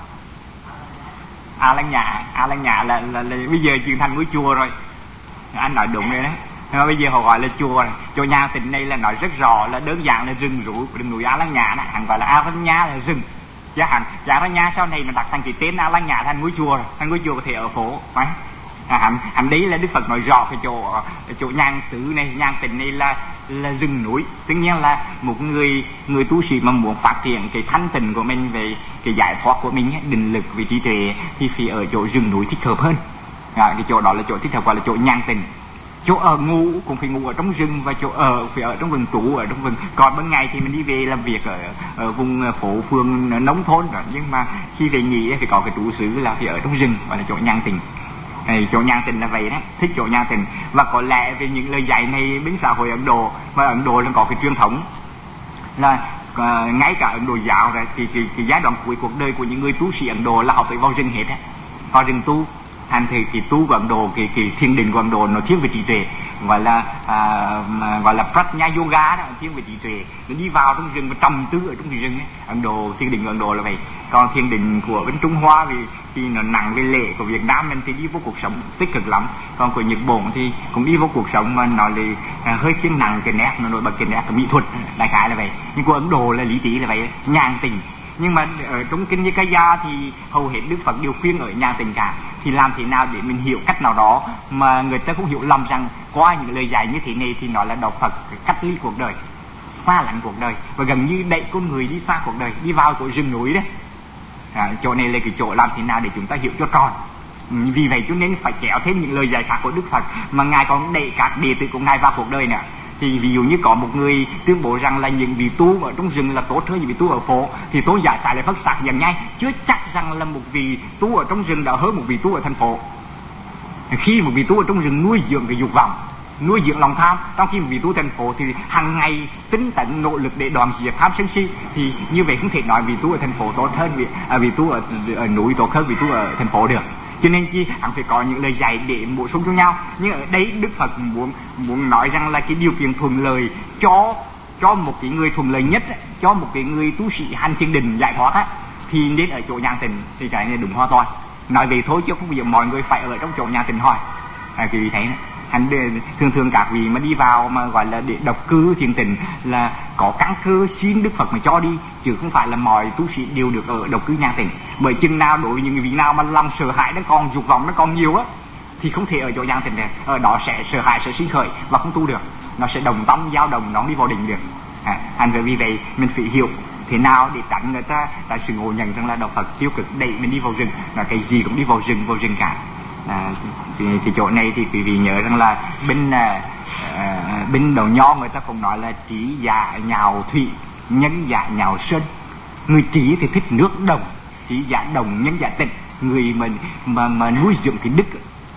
A Lăng Nhã, A Lăng Nhã là, là, là bây giờ chuyển thành ngôi chùa rồi. Anh nói đúng rồi đấy. Nhưng bây giờ họ gọi là chùa này. Chỗ nhàn tình này là nói rất rõ, là đơn giản là rừng rú của núi A Lăng Nhã này, hẳn gọi là A Lăng Nhã là rừng. Chứ hẳn A Lăng Nhã sau này mà đặt thành cái tên A Lăng Nhã thành ngôi chùa rồi, thành ngôi chùa có thể ở phố, phải? À, hẳn, hẳn đấy là Đức Phật nói rõ cái chỗ chỗ nhàn xứ này, nhàn tình này là là rừng núi. Tất nhiên là một người người tu sĩ mà muốn phát triển cái thanh tịnh của mình, về cái giải thoát của mình, định lực về trí tuệ, thì phải ở chỗ rừng núi thích hợp hơn. À, cái chỗ đó là chỗ thích hợp, gọi là chỗ nhàn tình. Chỗ ở ngủ cũng phải ngủ ở trong rừng, và chỗ ở phải ở trong rừng trú, ở trong rừng. Còn ban ngày thì mình đi về làm việc ở, ở vùng phố phường nông thôn rồi, nhưng mà khi về nghỉ phải có cái trú xứ là phải ở trong rừng, gọi là chỗ nhàn tình. Này, chỗ nhàn tình là vậy đấy, thích chỗ nhàn tình. Và có lẽ về những lời dạy này bên xã hội Ấn Độ, mà Ấn Độ là có cái truyền thống là uh, ngay cả Ấn Độ giáo rồi thì cái, cái giai đoạn cuối cuộc đời của những người tu sĩ Ấn Độ là họ phải vào rừng hết á, vào rừng tu. Thành thì cái tu của Ấn Độ, cái cái thiền định của Ấn Độ nó thiên về trí tuệ, gọi là à, mà gọi là Prajna Yoga đó, thiên về trí tuệ. Nó đi vào trong rừng và trầm tư ở trong cái rừng ấy. Ấn Độ, thiền định của Ấn Độ là vậy. Còn thiền định của bên Trung Hoa thì thì nó nặng về lễ, của Việt Nam mình thì đi vô cuộc sống tích cực lắm. Còn của Nhật Bản thì cũng đi vô cuộc sống mà nó là à, hơi thiên nặng cái nét, nó nổi bật cái nét của mỹ thuật, đại khái là vậy. Nhưng của Ấn Độ là lý trí là vậy, nhàn tình. Nhưng mà ở trong kinh Nikaya thì hầu hết Đức Phật đều khuyên ở nhàn tình cả. Thì làm thế nào để mình hiểu cách nào đó mà người ta cũng hiểu lầm rằng qua những lời dạy như thế này thì nó là đạo Phật cách ly cuộc đời, pha lạnh cuộc đời, và gần như đẩy con người đi xa cuộc đời, đi vào chỗ rừng núi đấy. À, chỗ này là cái chỗ làm thế nào để chúng ta hiểu cho tròn. Vì vậy cho nên phải kéo thêm những lời dạy khác của Đức Phật, mà Ngài còn đẩy các đệ tử của Ngài vào cuộc đời nữa. Thì ví dụ như có một người tuyên bố rằng là những vị tu ở trong rừng là tốt hơn những vị tu ở phố, thì tôi giải tại lại Phật sắc dần ngay, chưa chắc rằng là một vị tu ở trong rừng đã hơn một vị tu ở thành phố. Khi một vị tu ở trong rừng nuôi dưỡng cái dục vọng, nuôi dưỡng lòng tham, trong khi một vị tu thành phố thì hàng ngày tinh tấn nỗ lực để đoạn diệt tham sân si, thì như vậy không thể nói vị tu ở thành phố tốt hơn vị, à, vị tu ở, ở núi tốt hơn vị tu ở thành phố được. Cho nên chi hắn phải có những lời dạy để bổ sung cho nhau. Nhưng ở đây Đức Phật muốn muốn nói rằng là cái điều kiện thuận lợi cho cho một cái người thuận lợi nhất, cho một cái người tu sĩ hành thiền định giải thoát á, thì nên ở chỗ nhàn tình. Thì cái này đúng hoàn toàn. Nói về thôi chứ không bao giờ mọi người phải ở trong chỗ nhàn tình hỏi. À, quý vị thấy này, hắn thường thường các vị mà đi vào mà gọi là để độc cư thiền tịnh là có căn cơ xin Đức Phật mà cho đi, chứ không phải là mọi tu sĩ đều được ở độc cư nhàn tịnh. Bởi chừng nào đối với những vị nào mà lòng sợ hãi nó còn, dục vọng nó còn nhiều á, thì không thể ở chỗ nhàn tịnh được. Ở đó sẽ sợ hãi, sẽ sinh khởi và không tu được, nó sẽ đồng tâm dao động, nó không đi vào định được. À, thành vì vậy mình phải hiểu thế nào để tránh người ta tại sự ngộ nhận rằng là đạo Phật tiêu cực đẩy mình đi vào rừng, là cái gì cũng đi vào rừng vào rừng cả. À, thì, thì chỗ này thì quý vị nhớ rằng là bên à, à, bên đầu nho người ta cũng nói là trí giả nhào thủy, nhân giả nhào sơn. Người trí thì thích nước đồng, trí giả đồng, nhân giả tịnh. Người mà mà mà nuôi dưỡng cái đức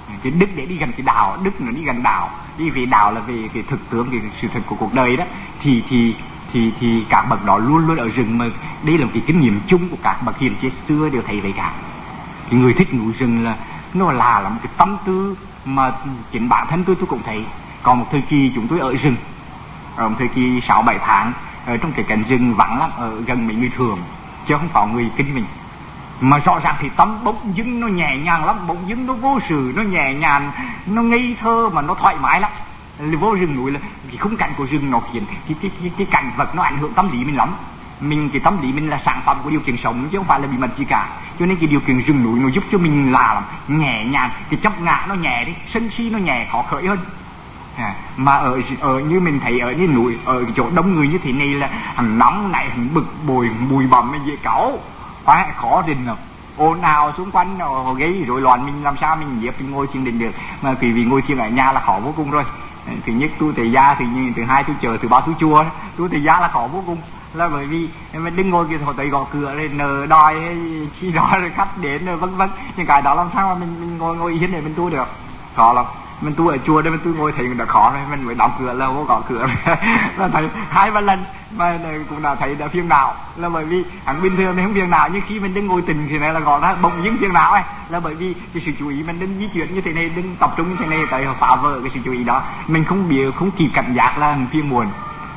cái đức để đi gần cái đạo, đức nó đi gần đạo, đi về đạo là về cái thực tướng, cái sự thật của cuộc đời đó, thì thì thì thì các bậc đó luôn luôn ở rừng. Mà đây là một cái kinh nghiệm chung của các bậc hiền triết xưa đều thấy vậy cả. Cái người thích núi rừng là nó là là một cái tâm tư mà chính bản thân tôi tôi cũng thấy. Còn một thời kỳ chúng tôi ở rừng, ở một thời kỳ sáu bảy tháng ở trong cái cánh rừng vắng lắm, ở gần mấy người thường chứ không phải người kinh mình, mà rõ ràng thì tâm bỗng dưng nó nhẹ nhàng lắm, bỗng dưng nó vô sự, nó nhẹ nhàng, nó ngây thơ mà nó thoải mái lắm. Vô rừng núi là cái khung cảnh của rừng nó khiến cái, cái, cái, cái cảnh vật nó ảnh hưởng tâm lý mình lắm. Mình cái tâm lý mình là sản phẩm của điều kiện sống chứ không phải là bí mật gì cả. Cho nên cái điều kiện rừng núi nó giúp cho mình là lắm, nhẹ nhàng, cái chấp ngã nó nhẹ đi, sân si nó nhẹ, khó khởi hơn. À, mà ở ở như mình thấy ở những núi, ở chỗ đông người như thế này là hằng nóng này, hằng bực bội, mùi bầm hay dễ cáu, quá khó đình lắm. Ồn ào xung quanh nó gây rối loạn, mình làm sao mình dẹp mình ngồi thiền định được. Mà vì vì ngồi thiền ở nhà là khó vô cùng rồi. Thứ nhất tu tại gia, thứ nhì, thứ hai tu chờ, thứ ba tu chùa. Tu tại gia là khó vô cùng, là bởi vì mình đừng ngồi kia thôi tới gõ cửa rồi nờ đòi khi đó rồi khách đến rồi vân vân. Nhưng cái đó làm sao mà mình, mình ngồi ngồi yên để mình tu được, khó lắm. Mình tu ở chùa đây mình tu ngồi thấy đã khó rồi, mình mới đóng cửa là vô gõ cửa là thấy hai ba lần mà cũng đã thấy đã phiền não, là bởi vì hẳn bình thường mình không phiền não, nhưng khi mình đứng ngồi tình thì này là gõ ra bỗng dưng phiền não ấy, là bởi vì cái sự chú ý mình đừng di chuyển như thế này, đừng tập trung như thế này tới phá vỡ cái sự chú ý đó, mình không bị không kịp cảnh giác là phiền muộn.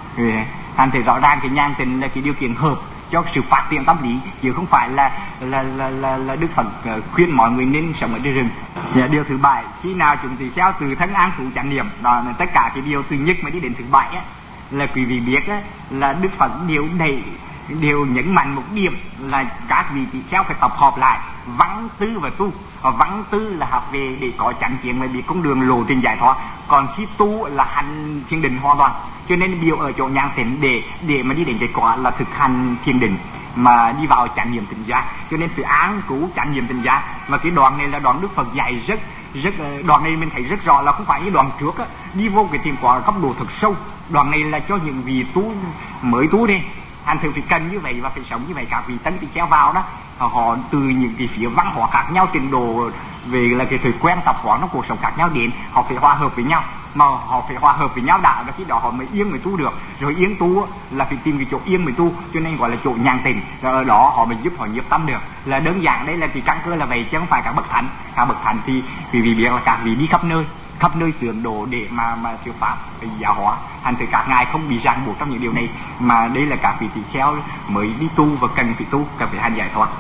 Thành thể rõ ràng cái nhàn tình là cái điều kiện hợp cho sự phát triển tâm lý, chứ không phải là là là là, là Đức Phật khuyên mọi người nên sống ở trong rừng. Và điều thứ bảy, khi nào chúng tỳ kheo từ thân an trú chánh niệm, đó là tất cả cái điều từ nhất mà đi đến thứ bảy á, là quý vị biết á, là Đức Phật đều đẩy đều nhấn mạnh một điểm là các vị tỳ kheo phải tập hợp lại văn tư và tu. Văn tư là học về để có chánh kiến và bị con đường lộ trình giải thoát, còn khi tu là hành thiền định hoàn toàn. Cho nên điều ở chỗ nhàn tĩnh để để mà đi đến kết quả là thực hành thiền định mà đi vào chánh niệm tỉnh giác. Cho nên phải án trú chánh niệm tỉnh giác. Mà cái đoạn này là đoạn Đức Phật dạy rất rất đoạn này mình thấy rất rõ là không phải như đoạn trước á, đi vô cái thiền quả cấp độ thật sâu. Đoạn này là cho những vị tu mới tu đi, anh thường phải cần như vậy và phải sống như vậy. Các vị tấn tỳ kheo vào đó, họ từ những cái phía văn hóa khác nhau, trình độ về là cái thời quen tập quán trong cuộc sống khác nhau đến, họ phải hòa hợp với nhau, mà họ phải hòa hợp với nhau đã, và khi đó họ mới yên mới tu được. Rồi yên tu là phải tìm cái chỗ yên mới tu, cho nên gọi là chỗ nhàn tĩnh. Rồi ở đó họ mới giúp họ nhiếp tâm được. Là đơn giản đây là cái căn cơ là vậy, chứ không phải các bậc thánh. Các bậc thánh thì quý vị biết là các vị đi khắp nơi, khắp nơi xưởng đồ để mà mà thuyết pháp giáo hóa. Thành từ các ngài không bị ràng buộc trong những điều này, mà đây là các vị tỳ kheo mới đi tu và cần phải tu, cần phải hành giải thoát.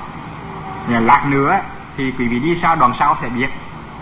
Lát nữa thì quý vị đi sau đoạn sau sẽ biết.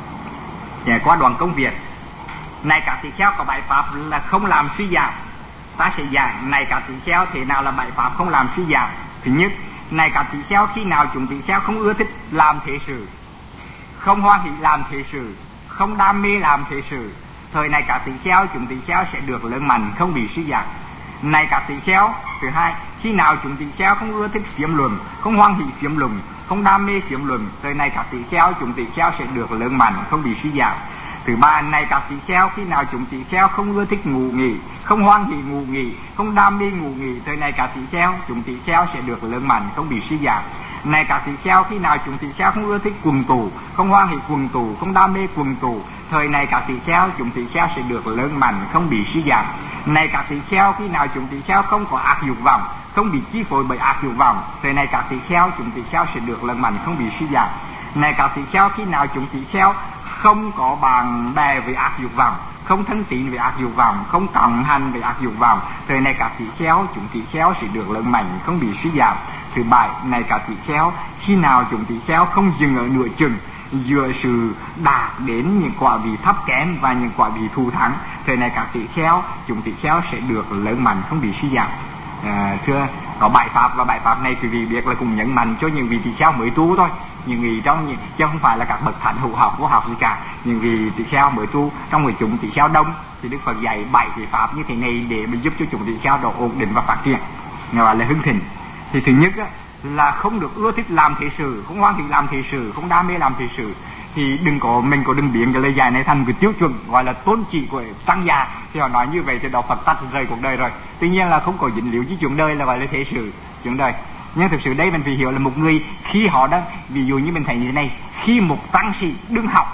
Để qua đoạn công việc này, các tỳ kheo có bảy pháp là không làm suy giảm. Ta sẽ giảng này các tỳ kheo thế nào là bảy pháp không làm suy giảm. Thứ nhất, này các tỳ kheo, khi nào chúng tỳ kheo không ưa thích làm thế sự, không hoan hỷ làm thế sự, không đam mê làm thế sự, thời này các tỳ kheo chúng tỳ kheo sẽ được lớn mạnh, không bị suy giảm. Này các tỳ kheo, thứ hai, khi nào chúng tỳ kheo không ưa thích phiếm luận, không hoan hỷ phiếm luận, không đam mê phiếm luận, thời này các tỳ kheo chúng tỳ kheo sẽ được lớn mạnh, không bị suy giảm. Thứ ba, này các tỳ kheo, khi nào chúng tỳ kheo không ưa thích ngủ nghỉ, không hoan hỷ ngủ nghỉ, không đam mê ngủ nghỉ, thời này các tỳ kheo chúng tỳ kheo sẽ được lớn mạnh, không bị suy giảm. Này các tỳ kheo, khi nào chúng tỳ kheo không ưa thích quần tù, không hoan hỷ quần tù, không đam mê quần tù, thời này các tỳ kheo chúng tỳ kheo sẽ được lớn mạnh, không bị suy giảm. Này các tỳ kheo, khi nào chúng tỳ kheo không có ác dục vọng, không bị chi phối bởi ác dục vọng, thời này các tỳ kheo chúng tỳ kheo sẽ được lớn mạnh, không bị suy giảm. Này các tỳ kheo, khi nào chúng tỳ kheo không có bạn bè với ác dục vọng, không thân tín với ác dục vọng, không cộng hành với ác dục vọng, thời này các tỳ kheo chúng tỳ kheo sẽ được lớn mạnh, không bị suy giảm. Thứ bảy, này các tỳ kheo, khi nào chúng tỳ kheo không dừng ở nửa chừng giữa sự đạt đến những quả vị thấp kém và những quả vị thù thắng, thời này các tỳ kheo chúng tỳ kheo sẽ được lớn mạnh, không bị suy giảm. À, thưa, có bảy pháp, và bảy pháp này quý vị biết là cùng nhấn mạnh cho những vị tỳ kheo mới tu thôi, những vị trong những, chứ không phải là các bậc thánh hữu học vô học gì cả. Những vị tỳ kheo mới tu trong người chúng tỳ kheo đông thì Đức Phật dạy bảy cái pháp như thế này để mà giúp cho chúng tỳ kheo độ ổn định và phát triển, gọi là hưng thịnh. Thì thứ nhất á, là không được ưa thích làm thế sự, không hoan hỷ làm thế sự, không đam mê làm thế sự. Thì đừng có mình có đừng biến cái lời dạy này thành cái tiêu chuẩn gọi là tôn chỉ của tăng già. Thì họ nói như vậy thì đạo Phật tách rời cuộc đời rồi. Tuy nhiên là không có dính líu với chuyện đời là gọi là thế sự, chuyện đời. Nhưng thực sự đây mình phải hiểu là một người khi họ đang, ví dụ như mình thấy như thế này, khi một tăng sĩ đương học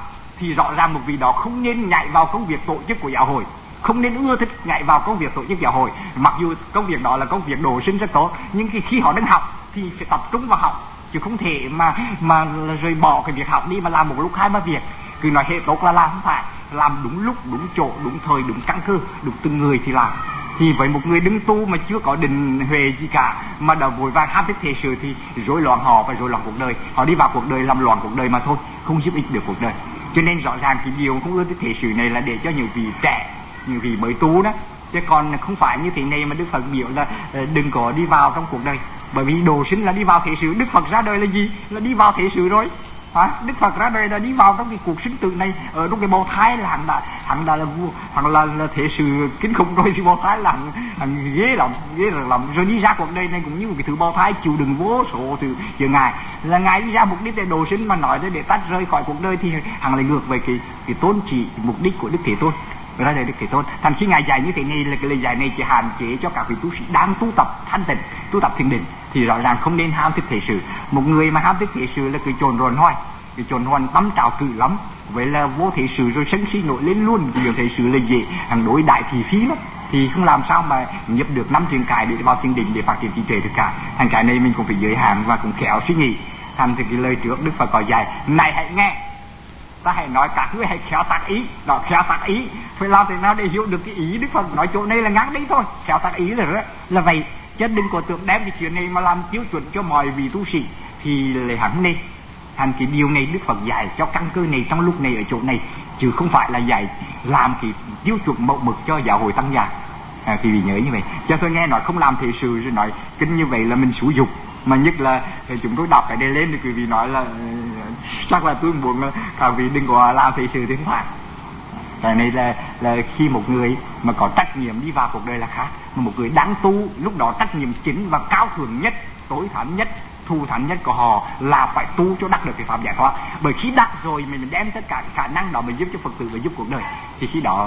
thì rõ ràng một vị đó không nên nhảy vào công việc tổ chức của giáo hội, không nên ưa thích nhảy vào công việc tổ chức giáo hội. Mặc dù công việc đó là công việc đồ sinh rất tốt, nhưng khi họ đang học thì phải tập trung vào học, chứ không thể mà mà rời bỏ cái việc học đi mà làm một lúc hai ba việc. Cứ nói hệ tốt là làm, không phải, làm đúng lúc, đúng chỗ, đúng thời, đúng căn cơ, đúng từng người thì làm. Thì với một người đứng tu mà chưa có định huệ gì cả, mà đã vội vàng ham thích thế sự thì rối loạn họ và rối loạn cuộc đời. Họ đi vào cuộc đời làm loạn cuộc đời mà thôi, không giúp ích được cuộc đời. Cho nên rõ ràng cái điều không ưa thích thế sự này là để cho những vị trẻ, những vị mới tu đó, chứ còn không phải như thế này mà Đức Phật biểu là đừng có đi vào trong cuộc đời. Bởi vì đồ sinh là đi vào thế sự. Đức Phật ra đời là gì? Là đi vào thế sự rồi. À, Đức Phật ra đời là đi vào trong cái cuộc sinh tử này. Ở trong cái bào thai là hắn đã hắn đã là vua, hắn là, là thế sự kinh khủng rồi. Thì bào thai là hắn, hắn ghê lắm, ghê lắm. Rồi đi ra cuộc đời này cũng như một cái thứ bào thai chịu đựng vô số thứ. Chứ ngài là ngài đi ra mục đích để đồ sinh mà nói để tách rời khỏi cuộc đời thì hắn lại ngược về cái cái tôn chỉ mục đích của Đức Thế Tôn. Ra đây Đức Thế Tôn. Thành khi ngài dạy như thế này là cái lời dạy này chỉ hạn chế cho các vị tu sĩ đang tu tập thanh tịnh, tu tập thiền định, thì rõ ràng không nên ham thích thế sự. Một người mà ham thích thế sự là cái chồn rồn hoài, cái chồn hoan tâm trào cự lắm, vậy là vô thế sự rồi sân si nổi lên luôn. Điều thế sự là gì? Hàng đối đại thị phí lắm, thì không làm sao mà nhập được năm truyền cải để vào thiền định để phát triển trí tuệ được cả. Thành cái này mình cũng phải giới hạn và cũng khéo suy nghĩ. Thành thì cái lời trước Đức Phật có dạy này hãy nghe, ta hãy nói các ngươi hãy khéo tác ý. Đó, khéo tác ý phải làm thế nào để hiểu được cái ý Đức Phật nói chỗ này là ngắn đi thôi. Khéo tác ý là là vậy, chứ đừng có tưởng đem cái chuyện này mà làm tiêu chuẩn cho mọi vị tu sĩ thì lại hẳn đi. Thành cái điều này Đức Phật dạy cho căn cơ này trong lúc này ở chỗ này, chứ không phải là dạy làm cái tiêu chuẩn mẫu mực cho giáo hội tăng gia. À, thì vì nhớ như vậy, cho tôi nghe nói không làm thế sự rồi nói kinh như vậy là mình xúi dục. Mà nhất là chúng tôi đọc cái đề lên thì quý vị nói là chắc là tôi muốn cả vị đừng có làm thế sự thì không phải. Cái này là, là khi một người mà có trách nhiệm đi vào cuộc đời là khác. Mà một người đáng tu, lúc đó trách nhiệm chính và cao thượng nhất, tối thắng nhất, thù thắng nhất của họ là phải tu cho đắc được cái pháp giải thoát. Bởi khi đắc rồi mình đem tất cả khả năng đó mình giúp cho Phật tử và giúp cuộc đời, thì khi đó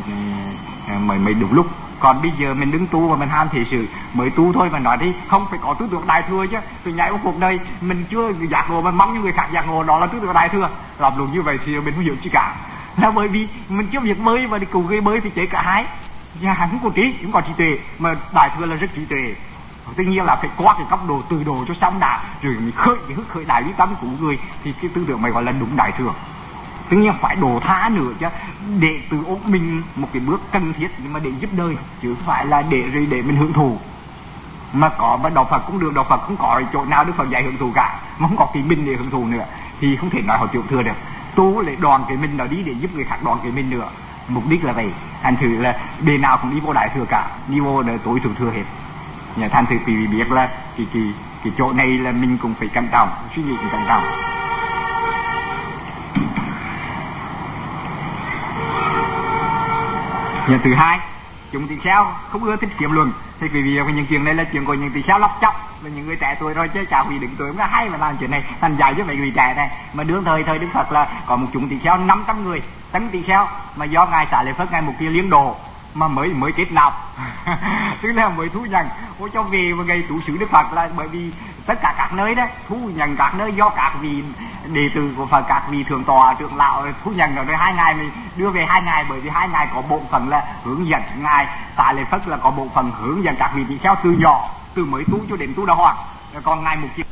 mới mới đúng lúc. Còn bây giờ mình đứng tu và mình ham thế sự mới tu thôi mà nói đi, không phải có tư tưởng đại thừa chứ. Từ nhảy vào cuộc đời mình chưa giác ngộ mà mong như người khác giác ngộ, đó là tư tưởng đại thừa. Làm đúng như vậy thì mình không hiểu gì cả. Là bởi vì mình chưa việc bơi và đi cùng gây bơi thì chế cả hai. Nhà hắn không có trí, không có trí tuệ, mà đại thừa là rất trí tuệ. Tất nhiên là phải qua cái cấp độ từ đồ cho xong đã, rồi mình khơi cái hức khởi đại lý tâm của người thì cái tư tưởng mày gọi là đúng đại thừa. Tất nhiên phải đổ tha nữa chứ, để tự ôm mình một cái bước cần thiết nhưng mà để giúp đời, chứ không phải là để rồi để mình hưởng thụ. Mà có mà đạo Phật cũng được, đạo Phật cũng có chỗ nào Đức Phật dạy hưởng thụ cả, mà không có cái mình để hưởng thụ nữa thì không thể nói họ chịu thừa được. Tu lại đoàn cái mình đó đi để giúp người khác đoàn cái mình nữa, mục đích là vậy. Thành thử là đề nào cũng đi vô đại thừa cả, đi vô là tối thượng thừa hết. Nhà thành thử vì biết là cái, cái, cái chỗ này là mình cũng phải cẩn trọng, suy nghĩ cũng cẩn trọng. Nhà thứ hai, chúng tỳ kheo không ưa thích kiếm luận. Thì quý vị những chuyện này là chuyện của những tỳ kheo lóc chóc, và những người trẻ tuổi rồi chứ chả vì đứng tuổi cũng hay mà làm chuyện này. Thành dạy cho mấy người trẻ này. Mà đương thời thời Đức Phật là có một chúng tỳ kheo năm trăm người, tấn tỳ kheo mà do ngài Xá Lợi Phất ngài một kia liếng đồ mà mới mới kết nạp tức là mới thu nhận ôi cho về một ngày trụ xứ Đức Phật. Là bởi vì tất cả các nơi đó thu nhận các nơi do các vị đệ tử của Phật, các vị thượng tọa trưởng lão thu nhận rồi hai ngày mình đưa về hai ngày, bởi vì hai ngày có bộ phận là hướng dẫn. Ngài Xá Lợi Phất là có bộ phận hướng dẫn các vị tỳ kheo từ nhỏ, từ mới tu cho đến tu đà hoàng, còn ngài một kia